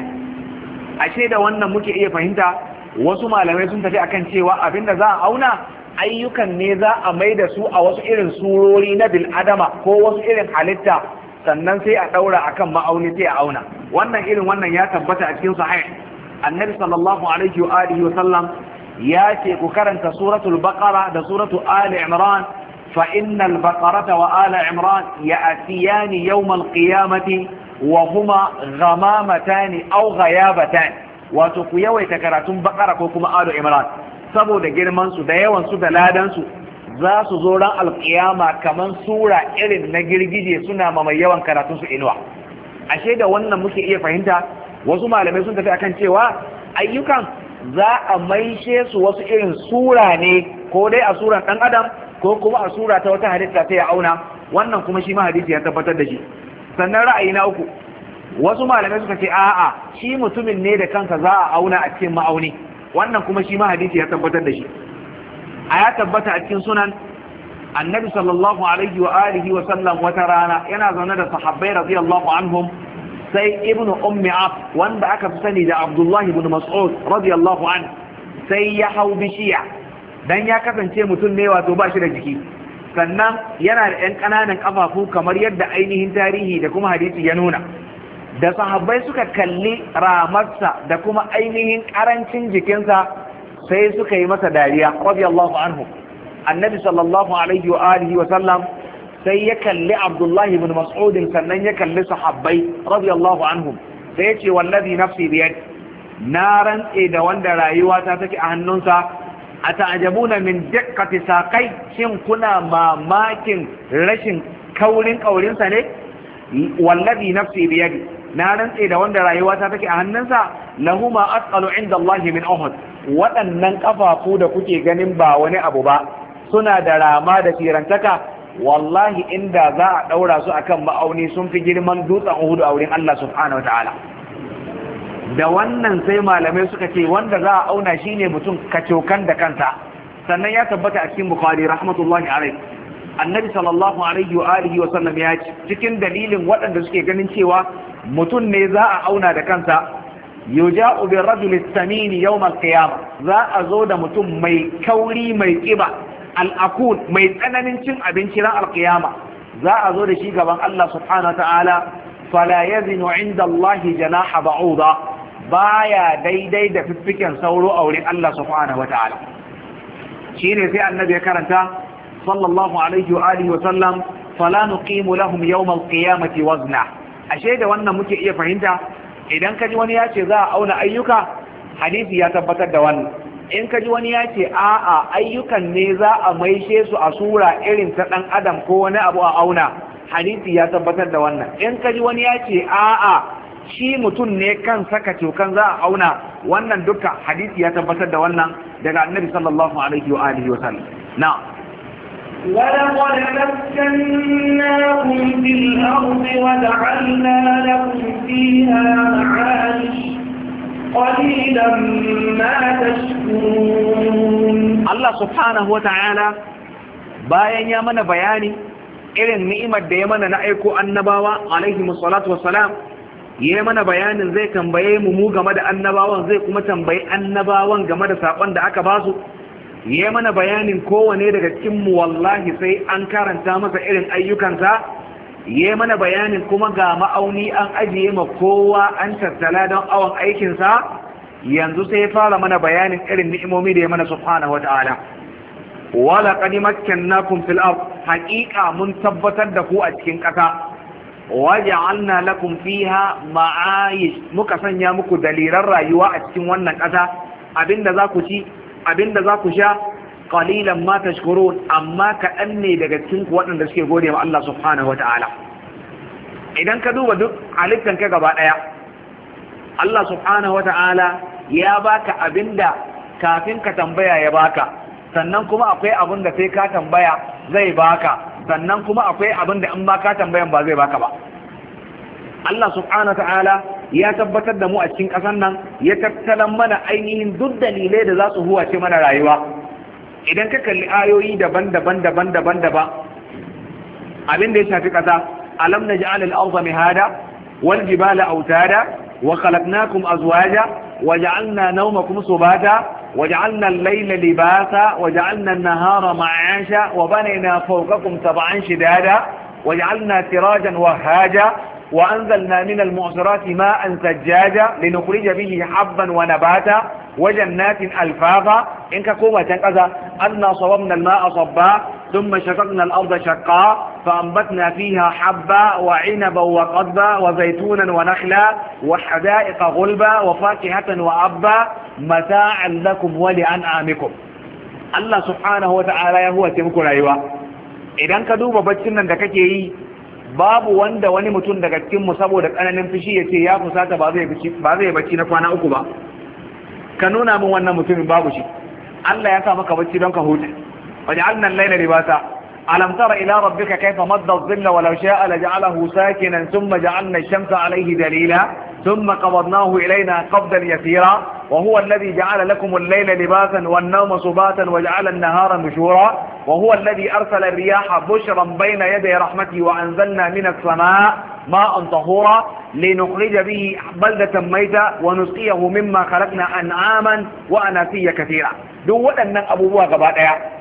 Ashe da wannan muke iya fahimta wasu malamai sun tafi akan cewa abinda za a auna ayyukan ne za a mai da su a wasu irin surori na bil adama ko wasu irin halitta sannan sai a daura akan ma'auni sai a auna. Wannan irin wannan ya tabbata a cikin sahih annabi sallallahu alaihi wa alihi wa sallam ya ce ku karanta suratul baqara da suratul ali imran fa innal baqarata wa ali imran ya'tiyani yawm al-qiyamati wa huma ghamamatan aw ghayabatan. Wato ku yawaita karatun baqara ko kuma ali imran saboda girman su da yawan su da ladan su za su zo ran alƙiyama kaman sura irin na girgije suna ma mai yawan karatun su inuwa. Ashe da wannan muke iya fahimta wasu malamai sun tafi akan cewa ayyukan za a maishe su wasu irin sura ne ko dai a suran ɗan adam ko kuma a sura ta wata halitta ta ya auna. Wannan kuma shi ma hadisi ya tabbatar da shi. Sannan ra'ayi na uku wasu malamai suka ce a'a shi mutumin ne da kansa za a auna a cikin ma'auni. Wannan kuma shi ma hadisi ya tabbatar da shi. A ya tabbata a cikin sunan annabi sallallahu alaihi wa alihi wa sallam wata rana yana zaune da sahabbai radiyallahu anhum sai ibnu ummi ab wanda aka fi sani da abdullahi ibn mas'ud radiyallahu anhu sai ya hau bishiya dan ya kasance mutum ne wato ba shi da jiki sannan yana da yan ƙananan kafafu kamar yadda ainihin tarihi da kuma hadisi ya nuna. Da sahabbai suka kalli ramarsa da kuma ainihin ƙarancin jikinsa sai suka yi masa dariya radiyallahu anhu. Annabi sallallahu alaihi wa alihi wa sallam sai ya kalli Abdullah ibn Mas'ud sannan ya kalli sahabbai radiyallahu anhum sai ya ce wallazi nafsi bi yadi na rantse da wanda rayuwa ta take a hannunsa ata'jabuna min diqqati saqai shin kuna mamakin rashin kaurin kaurinsa ne wallazi nafsi bi yadi na rantse da wanda rayuwa ta take a hannunsa lahuma asqalu inda Allah min Uhud. Waɗannan ƙafafu da kuke ganin ba wani abu ba suna da rama da firantaka wallahi inda za a ɗaura su akan ma'auni sun fi girman dutsen Uhud a wurin Allah subhanahu wataala. Da wannan sai malamai suka ce wanda za a auna shine mutum kacokan da kansa. Sannan ya tabbata a cikin Bukhari rahmatullahi alaihi annabi sallallahu alaihi wa alihi wa sallam ya ce cikin dalilin waɗanda suke ganin cewa mutum ne za a auna da kansa yuja'u bi rajul as-samin yawm al-qiyamah za a zo da mutum mai kauri mai kiba al-akul mai tsananin cin abinci ran al-qiyama za a zo da shi gaban Allah subhanahu wa ta'ala fala yazinu 'inda Allah janaha ba'uda baya daidai da fiffiken sauro a wurin Allah subhanahu wa ta'ala. shine sai annabi ya karanta sallallahu alaihi wa alihi wa sallam fala nuqimu lahum yawm al-qiyamati wazna. Ashe da wannan muke iya fahimta idan kaji wani ya ce za a auna ayyuka, hadisi ya tabbatar da wannan. In kaji wani ya ce a'a ayyukan ne za a maishe su a sura irin ta dan adam ko wani abu a auna, hadisi ya tabbatar da wannan. In kaji wani ya ce a'a shi mutum ne kan saka cokan za a auna, wannan duka hadisi ya tabbatar da wannan daga annabi sallallahu alaihi wa alihi wa sallam. Na'am. ولقد مكناكم في الأرض وجعلنا لكم فيها معايش قليلا ما تشكرون. الله سبحانه وتعالى bayan ya mana bayani irin ni'imar da ya mana na aiko annabawa alaihi musallatu wassalam, ya mana bayanin zai tambaye mu mu game da annabawan, zai kuma tambayi annabawan game da sakon da aka basu. Ya mana bayanin kowane daga cikin mu wallahi sai an karanta masa irin ayyukansa. Ya mana bayanin kuma ga ma'auni an ajiye ma kowa an tattala don awon aikinsa. Yanzu sai ya fara mana bayanin irin ni'imomi da ya mana subhanahu wata'ala. Wala qad makkannakum fil ard, haqiqa mun tabbatar da ku a cikin ƙasa. Waja'alna lakum fiha ma'ayish, muka sanya muku dalilan rayuwa a cikin wannan ƙasa. Abinda za ku ci, abinda za ku sha, qalilan ma tashkurun, amma kaɗan ne daga cikin ku waɗanda suke gode wa Allah subhanahu wata'ala. Idan ka duba duk halittan ka gaba ɗaya, Allah subhanahu wata'ala ya baka abinda kafin ka tambaya ya baka, sannan kuma akwai abin da sai ka tambaya zai baka, sannan kuma akwai abin da in ba ka tambayan ba zai baka ba. Allah subhanahu wata'ala ya tabbatar da mu a cikin ƙasar nan, ya tattalan mana ainihin duk dalilai da za su huwace mana rayuwa. Idan ka kalli ayoyi daban-daban daban-daban daban abin da ya shafi ƙasa, alam naj'al al-ardha mihada wal jibala awtada wa khalaqnakum azwaja wa ja'alna nawmakum subata wa ja'alna al-layla libasa wa ja'alna an-nahara ma'asha wa banayna fawqakum sab'an shidada wa ja'alna sirajan wahaja وأنزلنا من المعصرات ماء ثجاجا لنخرج به حبا ونباتا وجنات ألفافا إنك كوما تنقذا أنا صوبنا الماء صبا ثم شققنا الأرض شقا فأنبتنا فيها حبا وعنبا وقضبا وزيتونا ونخلا وحدائق غلبا وفاكهة وأبا متاعا لكم ولأنعامكم. الله سبحانه وتعالى هو تمكن أيوة. إذا كدوب بجسنا دكتي babu wanda wani mutum daga cikinmu saboda tsananin fushi ya ce ya fusata ba zai bacci na kwana uku ba. Ka nuna min wannan mutumin babu shi. Allah ya sa maka bacci don ka huta. waja'alna al-layla libasa alam tara ila rabbika kayfa madda adh-dhilla walau sha'a laja'alahu sakinan thumma ja'alna ash-shamsa alayhi dalila thumma qabadnahu ilayna qabdan yasira wa huwa alladhi ja'ala lakum al-layla libasan wan-nawma subatan wa ja'ala an-nahara nushura وهو الذي أرسل الرياح بشرا بين يدي رحمته وأنزلنا من السماء ماء طهورا لنخرج به بلدة ميتة ونسقيه مما خلقنا أنعاما وأناسيا كثيرا. دو ودن أبوه غبات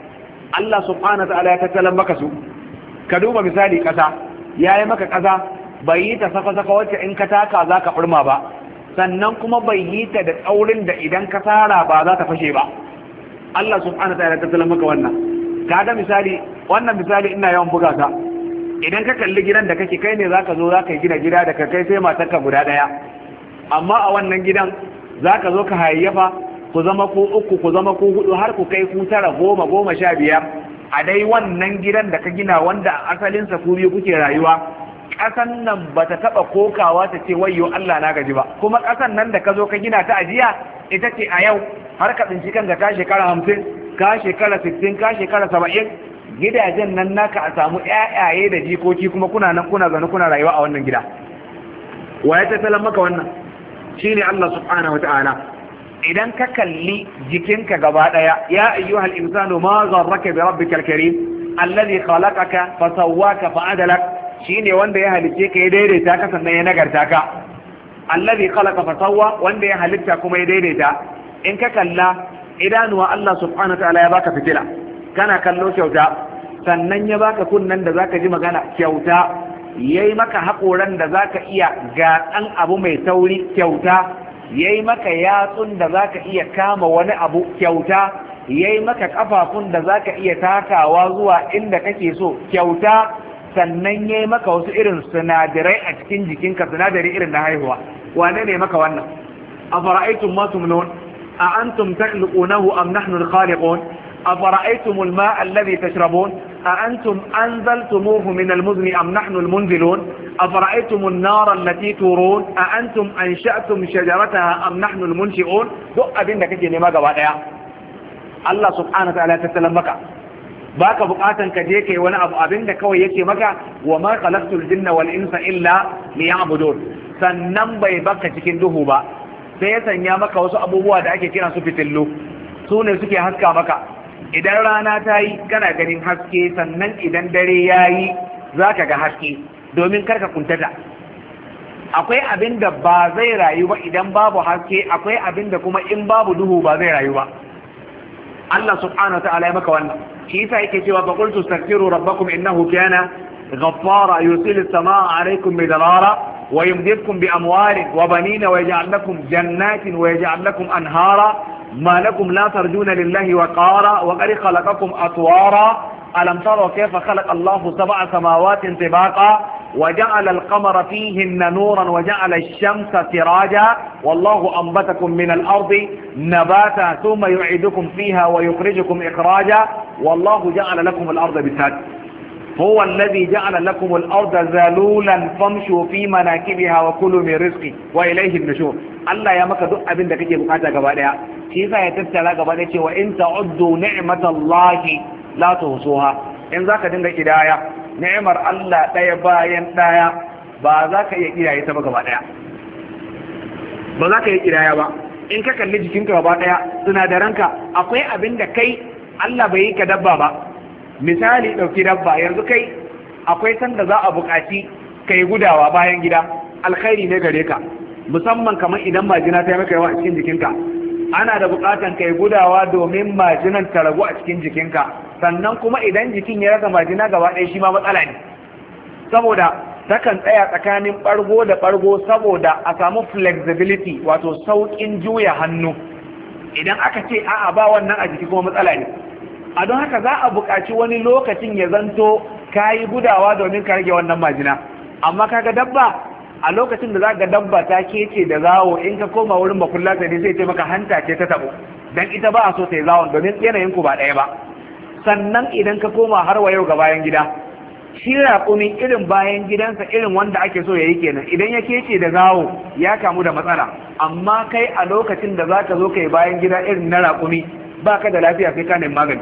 الله سبحانه وتعالى يتكلم مكسو كدوب مثالي كسا يا مكا كسا بيت سقا سقا وجه إن كتاكا ذاك حرما با sannan kuma bai yi ta da tsaurin da idan ka tsara ba za ta fashe ba. Allah subhanahu wa ta'ala ta tsala maka wannan. Kaga misali, wannan misali ina yawan buga ka. Idan ka kalli gidan da kake kai ne zaka zo zaka gina gida da ka kai sai matarka guda daya. Amma a wannan gidan zaka zo ka hayayyafa ku zama ku uku ku zama ku hudu har ku kai ku tara goma goma sha biyar a dai wannan gidan da ka gina wanda asalin sa ku biyu kuke rayuwa. Ƙasan nan bata taba kokawa ta ce wayyo Allah na gaji ba. Kuma ƙasan nan da ka zo ka gina ta ajiya ita ce a yau har ka tsinci kanka ka shekara hamsin ka shekara sittin ka shekara saba'in gidajen nan naka a samu ƴaƴaye da jikoki kuma kuna nan kuna zane kuna rayuwa a wannan gida. Wa ya tattalan maka wannan shine Allah subhanahu wata'ala. Idan ka kalli jikinka gaba daya ya ayyuhal insanu ma gharraka bi rabbikal karim alladhi khalaqaka fa sawwaka fa adalak, shine wanda ya halice ka ya daidaita ka sannan ya nagarta ka. Alladhi khalaqa fa sawwa, wanda ya halitta kuma ya daidaita. In ka kalla idanuwa Allah subhanahu ta'ala ya baka fitila kana kallo kyauta, sannan ya baka kunnan da zaka ji magana kyauta, yayi maka haƙoran da zaka iya gatsan abu mai tauri kyauta, yayi maka yatsun da zaka iya kama wani abu kyauta, yayi maka kafafun da zaka iya takawa zuwa inda kake so kyauta, sannan yayi maka wasu irin sinadarai a cikin jikinka, sinadari irin na haihuwa. wane ne maka wannan? afara'aytum ma tumnun a antum takhluqunahu am nahnu al-khaliqun afara'aytum al-ma'a alladhi tashrabun a antum anzaltumuhu min al-muzni am nahnu al-munzilun afara'aytum an-nara allati turun a antum ansha'tum shajarataha am nahnu al-munshi'un. duk abin da kake nema gaba daya Allah subhanahu wa ta'ala ta tattala maka, baka bukatan ka je kai wani abu. Abinda kawai yake maka wa ma khalaqtul jinna wal insa illa liya'budun. Sannan bai baka cikin duhu ba, sai ya sanya maka wasu abubuwa da ake kira su fitillu, su ne suke haska maka. Idan rana ta yi kana ganin haske, sannan idan dare ya yi za ka ga haske, domin karka kuntata. Akwai abin da ba zai rayu ba idan babu haske, akwai abin da kuma in babu duhu ba zai rayu ba. Allah subhanahu wa ta'ala ya maka wannan. shi yasa yake cewa fa qultu astaghfiru rabbakum innahu kana ghaffara yursilu as-samaa'a 'alaykum midrara wa yumdidkum bi amwalin wa banina wa yaj'al lakum jannatin wa yaj'al lakum anhara ma lakum la tarjuna lillahi waqara wa qad khalaqakum atwara alam taru kayfa khalaqa Allahu sab'a samawati tibaqa وجعل القمر فيهن نورا وجعل الشمس سراجا والله أنبتكم من الأرض نباتا ثم يعيدكم فيها ويخرجكم إخراجا والله جعل لكم الأرض بساط هو الذي جعل لكم الأرض ذلولا فامشوا في مناكبها وكلوا من رزقه وإليه النشور. الله يا مكة دق أبن دقيق بقاتا قبالها كيف يتبتلى قبالها وإن تعدوا نعمة الله لا تحصوها. إن ذاك دنك إداية ni'imar Allah ɗaya bayan ɗaya ba za ka iya kiyaye ta ba gaba ɗaya ba za ka iya kiyaye ba. In ka kalli jikinka gaba ɗaya sinadaranka akwai abin da kai Allah bai yi ka dabba ba. Misali ɗauki dabba yanzu kai akwai sanda za a buƙaci ka yi gudawa bayan gida, alkhairi ne gare ka, musamman kamar idan majina ta yi maka yawa a cikin jikinka ana da buƙatan ka yi gudawa domin majinan ta ragu a cikin jikinka. Sannan kuma idan jikin ya rasa majina gaba ɗaya shi ma matsala ne, saboda takan tsaya tsakanin ɓargo da ɓargo saboda a samu flexibility wato sauƙin juya hannu. Idan aka ce a'a ba wannan a jiki kuma matsala ne. A don haka za a buƙaci wani lokacin ya zanto ka yi gudawa domin ka rage wannan majina. Amma kaga dabba a lokacin da za ga dabba ta kece da zawo in ka koma wurin bakullata ne zai ce maka hanta ce ta tabo dan ita ba a so ta yi zawon domin yanayin ku ba ɗaya ba. Sannan idan ka koma har wa yau ga bayan gida, shi raƙumi irin bayan gidansa irin wanda ake so ya yi kenan. Idan ya kece da zawo ya kamu da matsala, amma kai a lokacin da za ka zo ka yi bayan gida irin na raƙumi ba ka da lafiya sai ka nemi magani.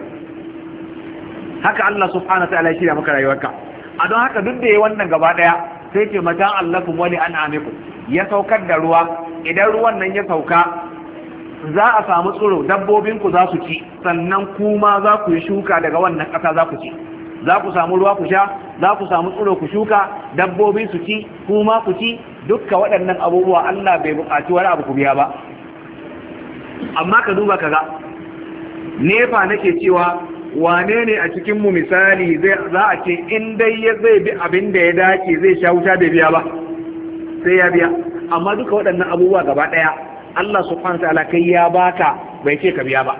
Haka Allah subhanahu wa ta'ala ya shirya maka rayuwarka. A don haka duk da ya wannan gaba ɗaya sai ce mata allakum wani an'amikum, ya saukar da ruwa. Idan ruwan nan ya sauka za a samu tsiro, dabbobinku za su ci, sannan kuma za ku yi shuka daga wannan ƙasa za ku ci. Za ku samu ruwa ku sha, za ku samu tsiro ku shuka, dabbobi su ci, kuma ku ci. Dukka waɗannan abubuwa Allah bai buƙaci wani abu ku biya ba. Amma ka duba ka ga, nefa nake cewa wane ne a cikinmu misali za a ce in dai ya zai bi abin da ya dace zai sha wuta bai biya ba, sai ya biya. Amma duka waɗannan abubuwa gaba ɗaya Allah subhanahu wa ta'ala kai ya baka bai ce ka biya ba.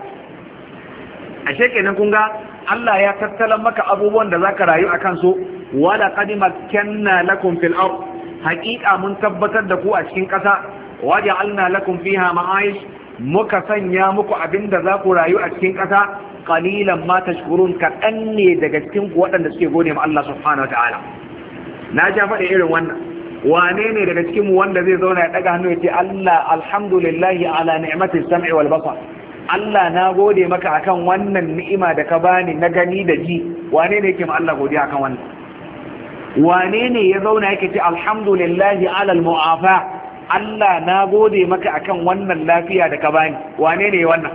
Ashe kenan kun ga Allah ya tattala maka abubuwan da zaka rayu akan su. Wala qad makkanna lakum fil ard, haqiqa mun tabbatar da ku a cikin ƙasa. Waja'alna lakum fiha ma'ayish, muka sanya muku abinda za ku rayu a cikin ƙasa. Qalilan ma tashkurun, kaɗan ne daga cikin ku waɗanda suke gode ma Allah subhanahu wa ta'ala. Na ja faɗi irin wannan. Wane ne daga cikin mu wanda zai zauna ya daga hannu ya ce Allah alhamdulillahi ala ni'matis sam'i wal basar, Allah na gode maka akan wannan ni'ima da ka bani na gani da ji. Wane ne yake ma Allah godiya akan wannan? Wane ne ya zauna yake ce alhamdulillahi ala al mu'afa, Allah na gode maka akan wannan lafiya da ka bani? Wane ne wannan?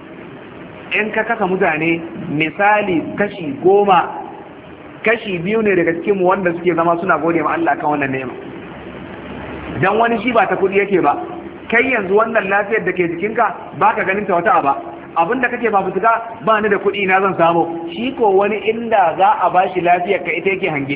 In ka kasa mutane misali kashi goma, kashi biyu ne daga cikin mu wanda suke zama suna gode ma Allah kan wannan ni'ima. Dan wani shi ba ta kudi yake ba, kai yanzu wannan lafiyar da ke jikinka baka ganin ta wata aba, abinda kake ba fituka ba ni da kudi na zan samu, shi ko wani inda za a bashi lafiyar ka ita yake hange.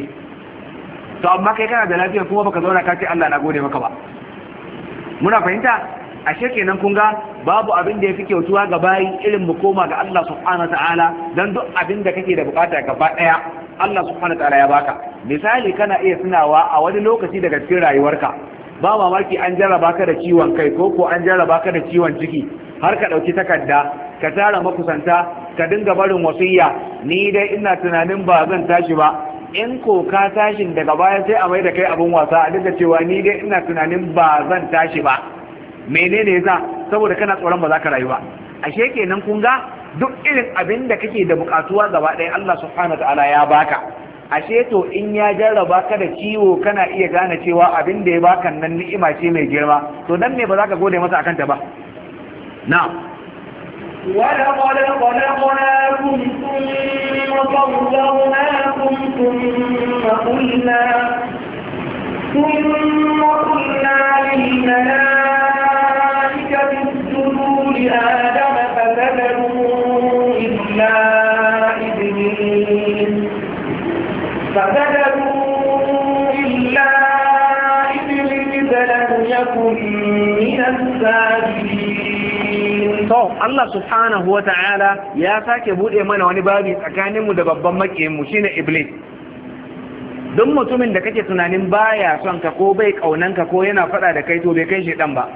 To amma kai kana da lafiyar kuma baka zauna ka ce Allah na gode maka ba. Muna fahimta? ashe kenan kun ga babu abin da yafi kyautuwa ga bayi irin mu koma ga Allah subhanahu ta'ala dan duk abin da kake da bukata gaba daya Allah subhanahu ta'ala ya baka misali kana iya tunawa a wani lokaci daga cikin rayuwarka ba mamaki an jarraba ka da ciwon kai ko ko an jarraba ka da ciwon ciki har ka dauki takarda ka tara makusanta ka dinga barin wasiyya ni dai ina tunanin ba zan tashi ba in ko ka tashin daga baya sai a mai da kai abin wasa a duka cewa ni dai ina tunanin ba zan tashi ba menene yasa saboda kana tsoron ba za ka rayu ba ashe kenan kun ga duk irin abin da kake da bukatuwa gaba ɗaya Allah subhanahu ta'ala ya baka ashe to in ya jarraba ka da ciwo kana iya gane cewa abin da ya baka nan ni'ima ce mai girma to dan me ba za ka gode masa akan ta ba na'am ولقد خلقناكم ثم صورناكم ثم قلنا ثم قلنا للملائكة اسجدوا لآدم فسجدوا إلا إبليس فسجدوا إلا إبليس لم يكن من الساجدين. to Allah subhanahu wa ta'ala ya sake bude mana wani babi tsakaninmu da babban makiyinmu shine iblis. Duk mutumin da kake tunanin baya son ka ko bai kaunan ka ko yana fada da kai to bai kai shedan ba,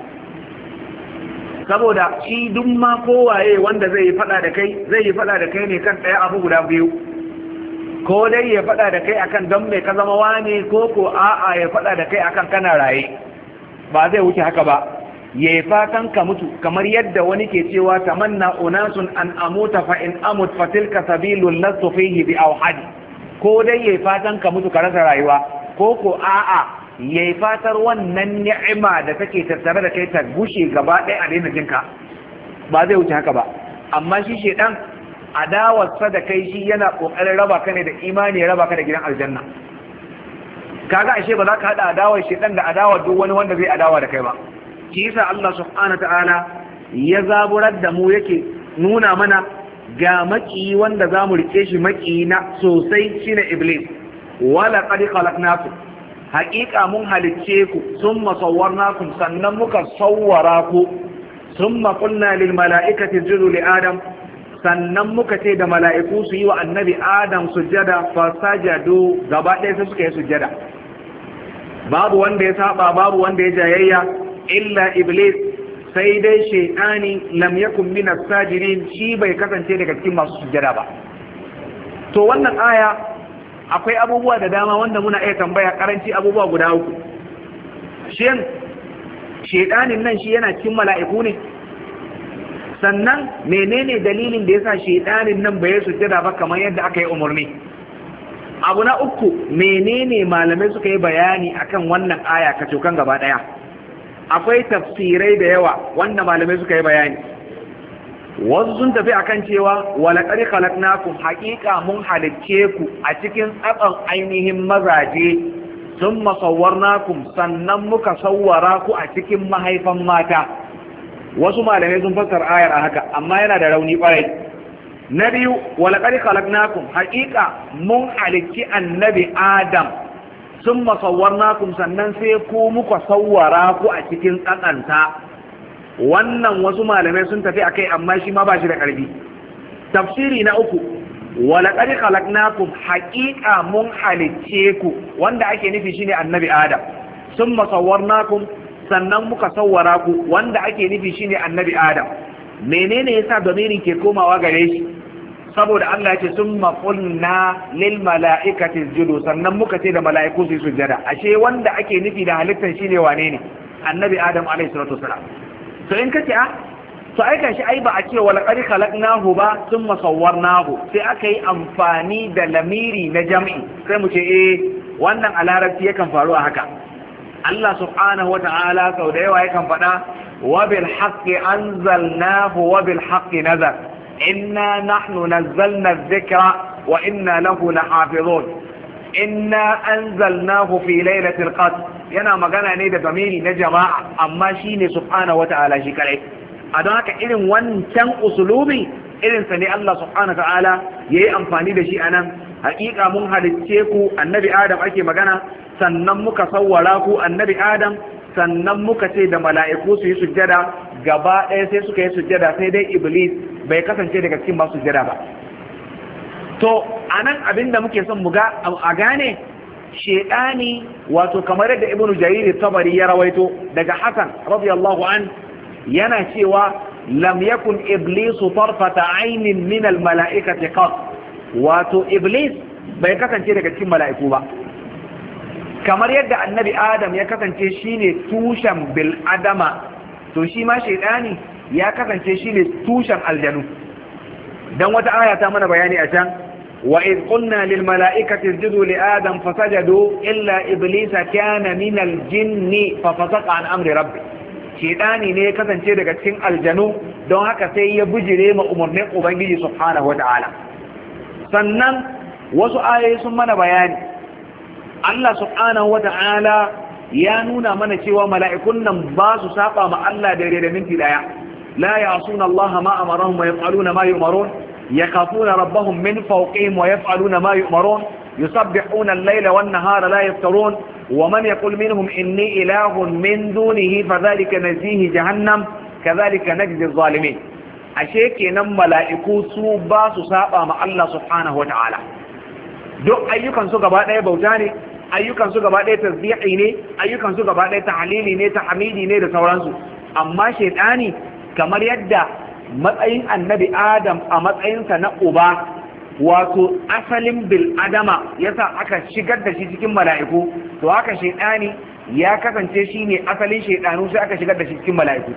saboda shi duk ma kowaye wanda zai yi fada da kai zai yi fada da kai ne kan ɗaya abu guda biyu, ko dai ya fada da kai akan don mai ka zama wane ko ko a'a ya fada da kai akan kana raye. Ba zai wuce haka ba, ya yi fatan ka mutu kamar yadda wani ke cewa tamanna unasun an amuta fa in amut fa tilka sabilun lastu fihi bi awhadi. Ko dai ya yi fatan ka mutu ka rasa rayuwa ko ko a'a ya yi fatar wannan ni'ima da take tattare da kai ta gushe gaba ɗaya a daina jinka. Ba zai wuce haka ba, amma shi shedan adawarsa da kai shi yana kokarin raba ka ne da imani, ya raba ka da gidan aljanna. Kaga ashe ba za ka hada adawar shedan da adawar duk wani wanda zai adawa da kai ba. Shi yasa Allah subhanahu ta'ala ya zaburar da mu yake nuna mana ga maki wanda zamu rike shi maki na sosai shine iblis. Wala qad khalaqnakum, haqiqa mun halicce ku, summa sawwarnakum, sannan muka sawwara ku, summa qulna lil mala'ikati isjudu li adam, sannan muka ce da mala'iku su yi wa annabi adam sujjada, fa sajadu, gaba ɗaya sai suka yi sujjada. Babu wanda ya saba, babu wanda ya jayayya illa iblis, sai dai shaytani lam yakun min as-sajidin, shi bai kasance daga cikin masu sujjada ba. To wannan aya akwai abubuwa da dama wanda muna iya tambaya, karanci abubuwa guda uku. Shin shaytanin nan shi yana cikin mala'iku ne? Sannan menene dalilin da yasa shaytanin nan bai sujjada ba kamar yadda aka yi umarni? Abu na uku, menene malamai suka yi bayani akan wannan aya kacokan gaba daya? Akwai tafsirai da yawa wanda malamai suka yi bayani. Wasu sun tafi akan cewa wala qad khalaqnakum, haqiqa mun halicce ku a cikin tsakan ainihin mazaje, thumma sawwarnakum, sannan muka sawwara ku a cikin mahaifan mata. Wasu malamai sun fassara ayar a haka, amma yana da rauni kwarai. Na biyu, wala qad khalaqnakum, haqiqa mun halicci annabi Adam, sun masawwarnakum, sannan sai ku muka sawwara ku a cikin tsakanta. Wannan wasu malamai sun tafi akai, amma shi ma ba shi da ƙarfi. Tafsiri na uku, wala qad khalaqnakum, haqiqa mun halicce ku, wanda ake nufi shine annabi Adam, sun masawwarnakum, sannan muka sawwara ku, wanda ake nufi shine annabi Adam. Menene yasa domirin ke komawa gare shi? Saboda Allah ya ce summa qulna lil mala'ikati isjudu, sannan muka ce da mala'iku su sujjada. Ashe wanda ake nufi da halittar shine wane ne? Annabi Adam alayhi salatu wasalam. To in kace a to ai kan shi ai ba a ce wala qad khalaqnahu ba thumma sawwarnahu, sai aka yi amfani da lamiri na jam'i, sai mu ce eh wannan a larabci yakan faru a haka. Allah subhanahu wata'ala sau da yawa yakan faɗa wa bil haqqi anzalnahu wa bil haqqi nazal, inna nahnu nazzalna adh-dhikra wa inna lahu lahafizun, inna anzalnahu fi lailatul qadr. Yana magana ne da zamiri na jama'a, amma shine subhanahu wata'ala shi kare. A don haka irin wancan usulubi irin sa ne Allah subhanahu wata'ala yayi amfani da shi anan. Hakika mun halicce ku, annabi Adam ake magana, sannan muka sawwara ku annabi Adam, sannan muka ce da mala'iku su yi sujjada gaba ɗaya sai suka yi sujjada sai dai iblis bai kasance daga cikin masu sujjada ba. To anan abinda muke son mu ga a gane shedani wato kamar yadda ibnu jarir tabari ya rawaito daga hasan radiyallahu an yana cewa lam yakun iblisu tarfata aynin min al mala'ikati qat, wato iblis bai kasance daga cikin mala'iku ba, kamar yadda annabi adam ya kasance shine tushen bil adama, to shi ma shaidani ya kasance shine tushen aljanu. dan wata aya ta mana bayani a can, wa iz qulna lil mala'ikati isjudu li adam fasajadu illa iblisa kana min al jinni fa fasaqa an amri rabbi. shaidani ne ya kasance daga cikin aljanu, don haka sai ya bujire ma umarnin ubangiji subhanahu wata'ala. sannan wasu ayoyi sun mana bayani, Allah subhanahu wata'ala ya nuna mana cewa mala'ikun nan ba su saba ma Allah da da minti daya, la ya'suna Allah ma amarahum wa yaf'aluna ma yu'marun yakhafuna rabbahum min fawqihim wa yaf'aluna ma yu'marun yusabbihuna al-layla wan-nahara la yaftarun wa man yaqul minhum inni ilahun min dunihi fadhalika najzihi jahannam kadhalika najzi adh-dhalimin. ashe kenan mala'iku su ba su saba ma Allah subhanahu wata'ala, duk ayyukan su gaba ɗaya bauta ne, ayyukan su gaba ɗaya tasbihi ne, ayyukan su gaba ɗaya tahlili ne, tahmidi ne da sauransu. amma shaytani kamar yadda matsayin annabi Adam a matsayinsa na uba, wato asalin bil adama yasa aka shigar da shi cikin mala'iku, to haka shaytani ya kasance shine asalin shaytanu sai aka shigar da shi cikin mala'iku.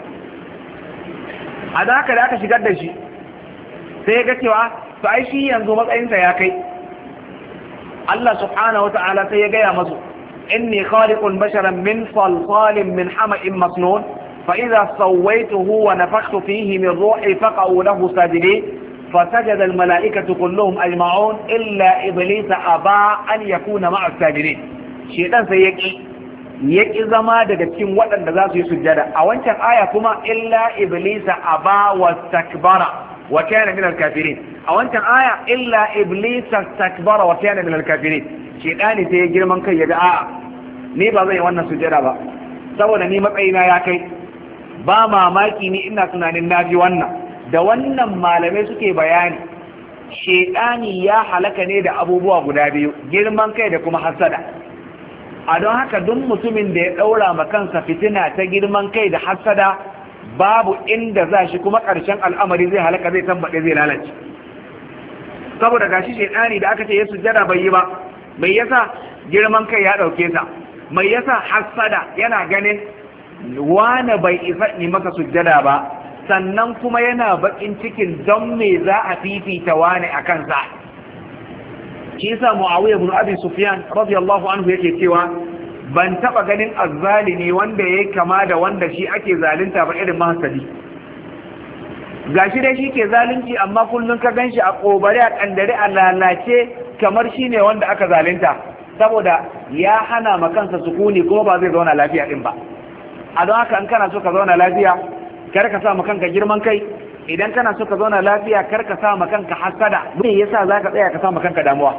a da haka da aka shigar da shi sai ya ga cewa to ai shi yanzu matsayinsa ya kai, Allah subhanahu wata'ala sai ya gaya masu inni khaliqun basharan min salsalin min hama'in masnun fa idza sawaituhu wa nafakhtu fihi min ruhi faqa'u lahu sajidin fasajada al mala'ikatu kulluhum ajma'un illa iblisa aba an yakuna ma'a sajidin. shedan sai yaki yaki zama daga cikin waɗanda za su yi sujjada. a wancan aya kuma illa iblisa aba wastakbara wa kana min al kafirin. a wancan aya illa iblisa takbara wa kana min al-kafirin. shedani sai ya girman kai ya ga a'a ni ba zai wannan sujjada ba saboda ni matsayina ya kai, ba mamaki ni ina tunanin naji wannan. da wannan malamai suke bayani shedani ya halaka ne da abubuwa guda biyu, girman kai da kuma hasada. a don haka duk mutumin da ya daura ma kansa fitina ta girman kai da hasada babu inda za shi, kuma ƙarshen al'amari zai halaka, zai tambaɗe, zai lalace. saboda gashi shaidani da aka ce ya sujjada bai yi ba, mai yasa girman kai ya dauke sa, mai yasa hasada yana ganin wani bai isa ni maka sujjada ba, sannan kuma yana bakin cikin don me za a fifita wani a kansa. shi yasa Muawiya ibn Abi Sufyan radiyallahu anhu yake cewa ban taba ganin azzalimi wanda yake kama da wanda shi ake zalunta ba irin mahasadi. gashi dai shi ke zalunci amma kullum ka ganshi a kobare a kandare a lalace kamar shi ne wanda aka zalunta, saboda ya hana ma kansa sukuni kuma ba zai zauna lafiya din ba. a don haka in kana so ka zauna lafiya kar ka sa ma kanka girman kai, idan kana so ka zauna lafiya kar ka sa ma kanka hasada. me yasa zaka tsaya ka sa ma kanka damuwa?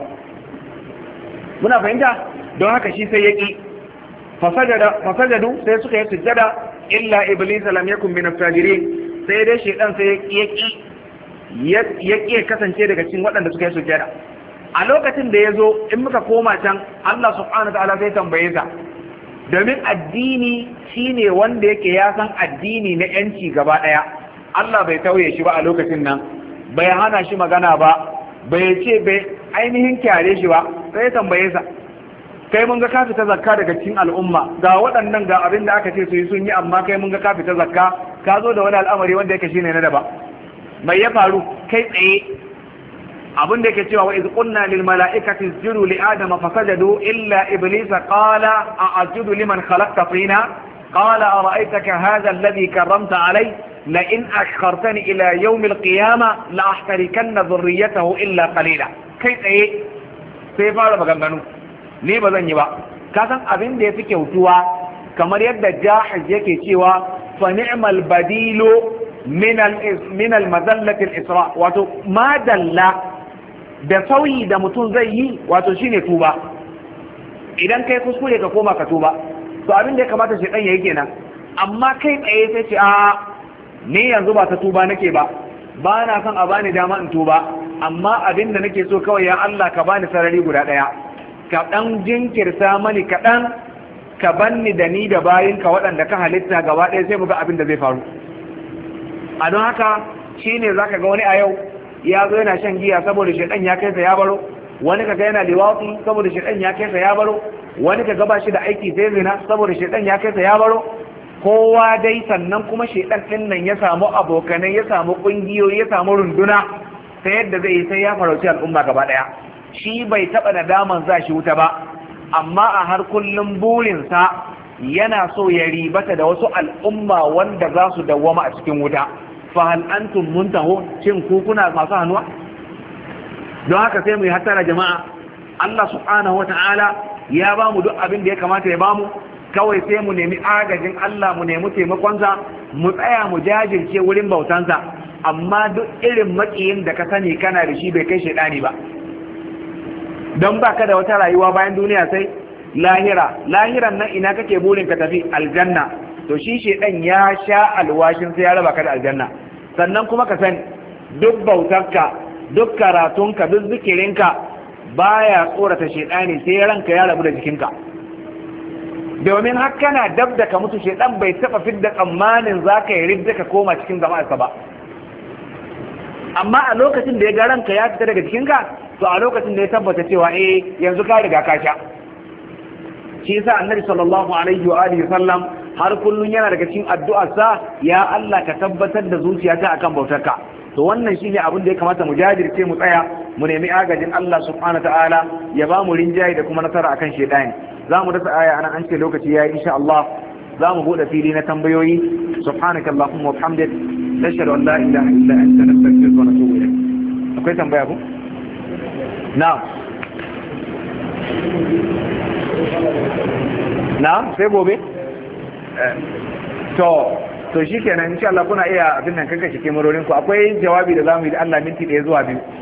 muna fahimta? don haka shi sai yaki fasajada fasajadu sai suka yi sujjada illa iblis lam yakun min as-sajirin, sai dai shedan sai ya ƙi ya kasance daga cikin waɗanda suka yi sujjada. a lokacin da ya zo in muka koma can Allah subhanahu wa ta'ala sai tambaye sa, domin addini shine wanda yake ya san addini na yanci gaba ɗaya. Allah bai tauye shi ba a lokacin nan, bai hana shi magana ba, bai ce bai ainihin kyare shi ba, sai tambaye sa kai mun ga ka fita zakka daga cikin al'umma, ga waɗannan ga abin da aka ce su yi sun yi, amma kai mun ga ka fita zakka ka zo da wani al'amari wanda yake shine na daba. mai ya faru? kai tsaye abin da yake cewa wa iz qulna lil mala'ikati isjudu li adama fasajadu illa iblisa qala a asjudu liman khalaqta tina qala ara'aytaka hadha alladhi karramta alay la in akhartani ila yawm al qiyamah la ahtarikanna dhurriyyatahu illa qalila. kai tsaye sai fara maganganu, ni ba zan yi ba. ka san abin da yafi kyautuwa kamar yadda jahiz yake cewa fa ni'mal badilu min al min al madallati al isra, wato madalla da sauyi da mutum zai yi wato shine tuba. idan kai kuskure ka koma ka tuba, to abin da ya kamata shi dan yayi kenan amma kai tsaye sai ce a ni yanzu ba ta tuba nake ba ba na son a bani dama in tuba amma abin da nake so kawai ya Allah ka bani sarari guda daya ka dan jinkirta mani kaɗan ka banni da ni da bayinka waɗanda ka halitta gaba ɗaya sai mu ga abin da zai faru a don haka shine zaka ga wani a yau ya zo yana shan giya saboda shedan ya kai sa ya baro wani kaga yana liwafi saboda shedan ya kai sa ya baro wani kaga ba shi da aiki sai zina saboda shedan ya kai sa ya baro kowa dai sannan kuma shedan din nan ya samu abokanai ya samu kungiyoyi ya samu runduna ta yadda zai yi sai ya farauci al'umma gaba daya shi bai taba nadaman za shi wuta ba amma a har kullum burinsa yana so ya ribata da wasu al'umma wanda za su dawwama a cikin wuta fa hal antum muntahun shin ku kuna masu hannuwa don haka sai mu yi hattara jama'a Allah subhanahu wata'ala ya ba mu duk abin da ya kamata ya ba mu kawai sai mu nemi agajin Allah mu nemi taimakonsa mu tsaya mu jajirce wurin bautansa amma duk irin makiyin da ka sani kana da shi bai kai shaidani ba don baka da wata rayuwa bayan duniya sai lahira lahiran nan ina kake burin ka tafi aljanna to shi shedan ya sha alwashin sai ya raba ka da aljanna sannan kuma ka sani duk bautarka duk karatunka duk zikirinka baya tsorata shedani sai ranka ya rabu da jikinka domin har kana dab da ka mutu shedan bai taba fidda tsammanin zaka yi ridda ka koma cikin jama'arsa ba amma a lokacin da ya ga ranka ya fita daga jikinka to a lokacin da ya tabbata cewa eh yanzu ka riga ka sha shi yasa annabi sallallahu alaihi wa alihi sallam har kullun yana daga cikin addu'arsa ya Allah ka tabbatar da zuciyata akan bautarka to wannan shine abin da ya kamata mu jajirce mu tsaya mu nemi agajin Allah subhanahu ta'ala ya ba mu rinjaye da kuma nasara akan shedani zamu dasa aya anan an ce lokaci yayi insha Allah zamu bude fili na tambayoyi subhanakallahumma wa bihamdik nashhadu an la ilaha illa anta nastaghfiruka wa natubu ilayk akwai tambaya ku na'am na'am sai gobe to to shikenan insha Allah kuna iya abin nan kanka shike marorin ku akwai jawabi da zamu yi da Allah minti ɗaya zuwa biyu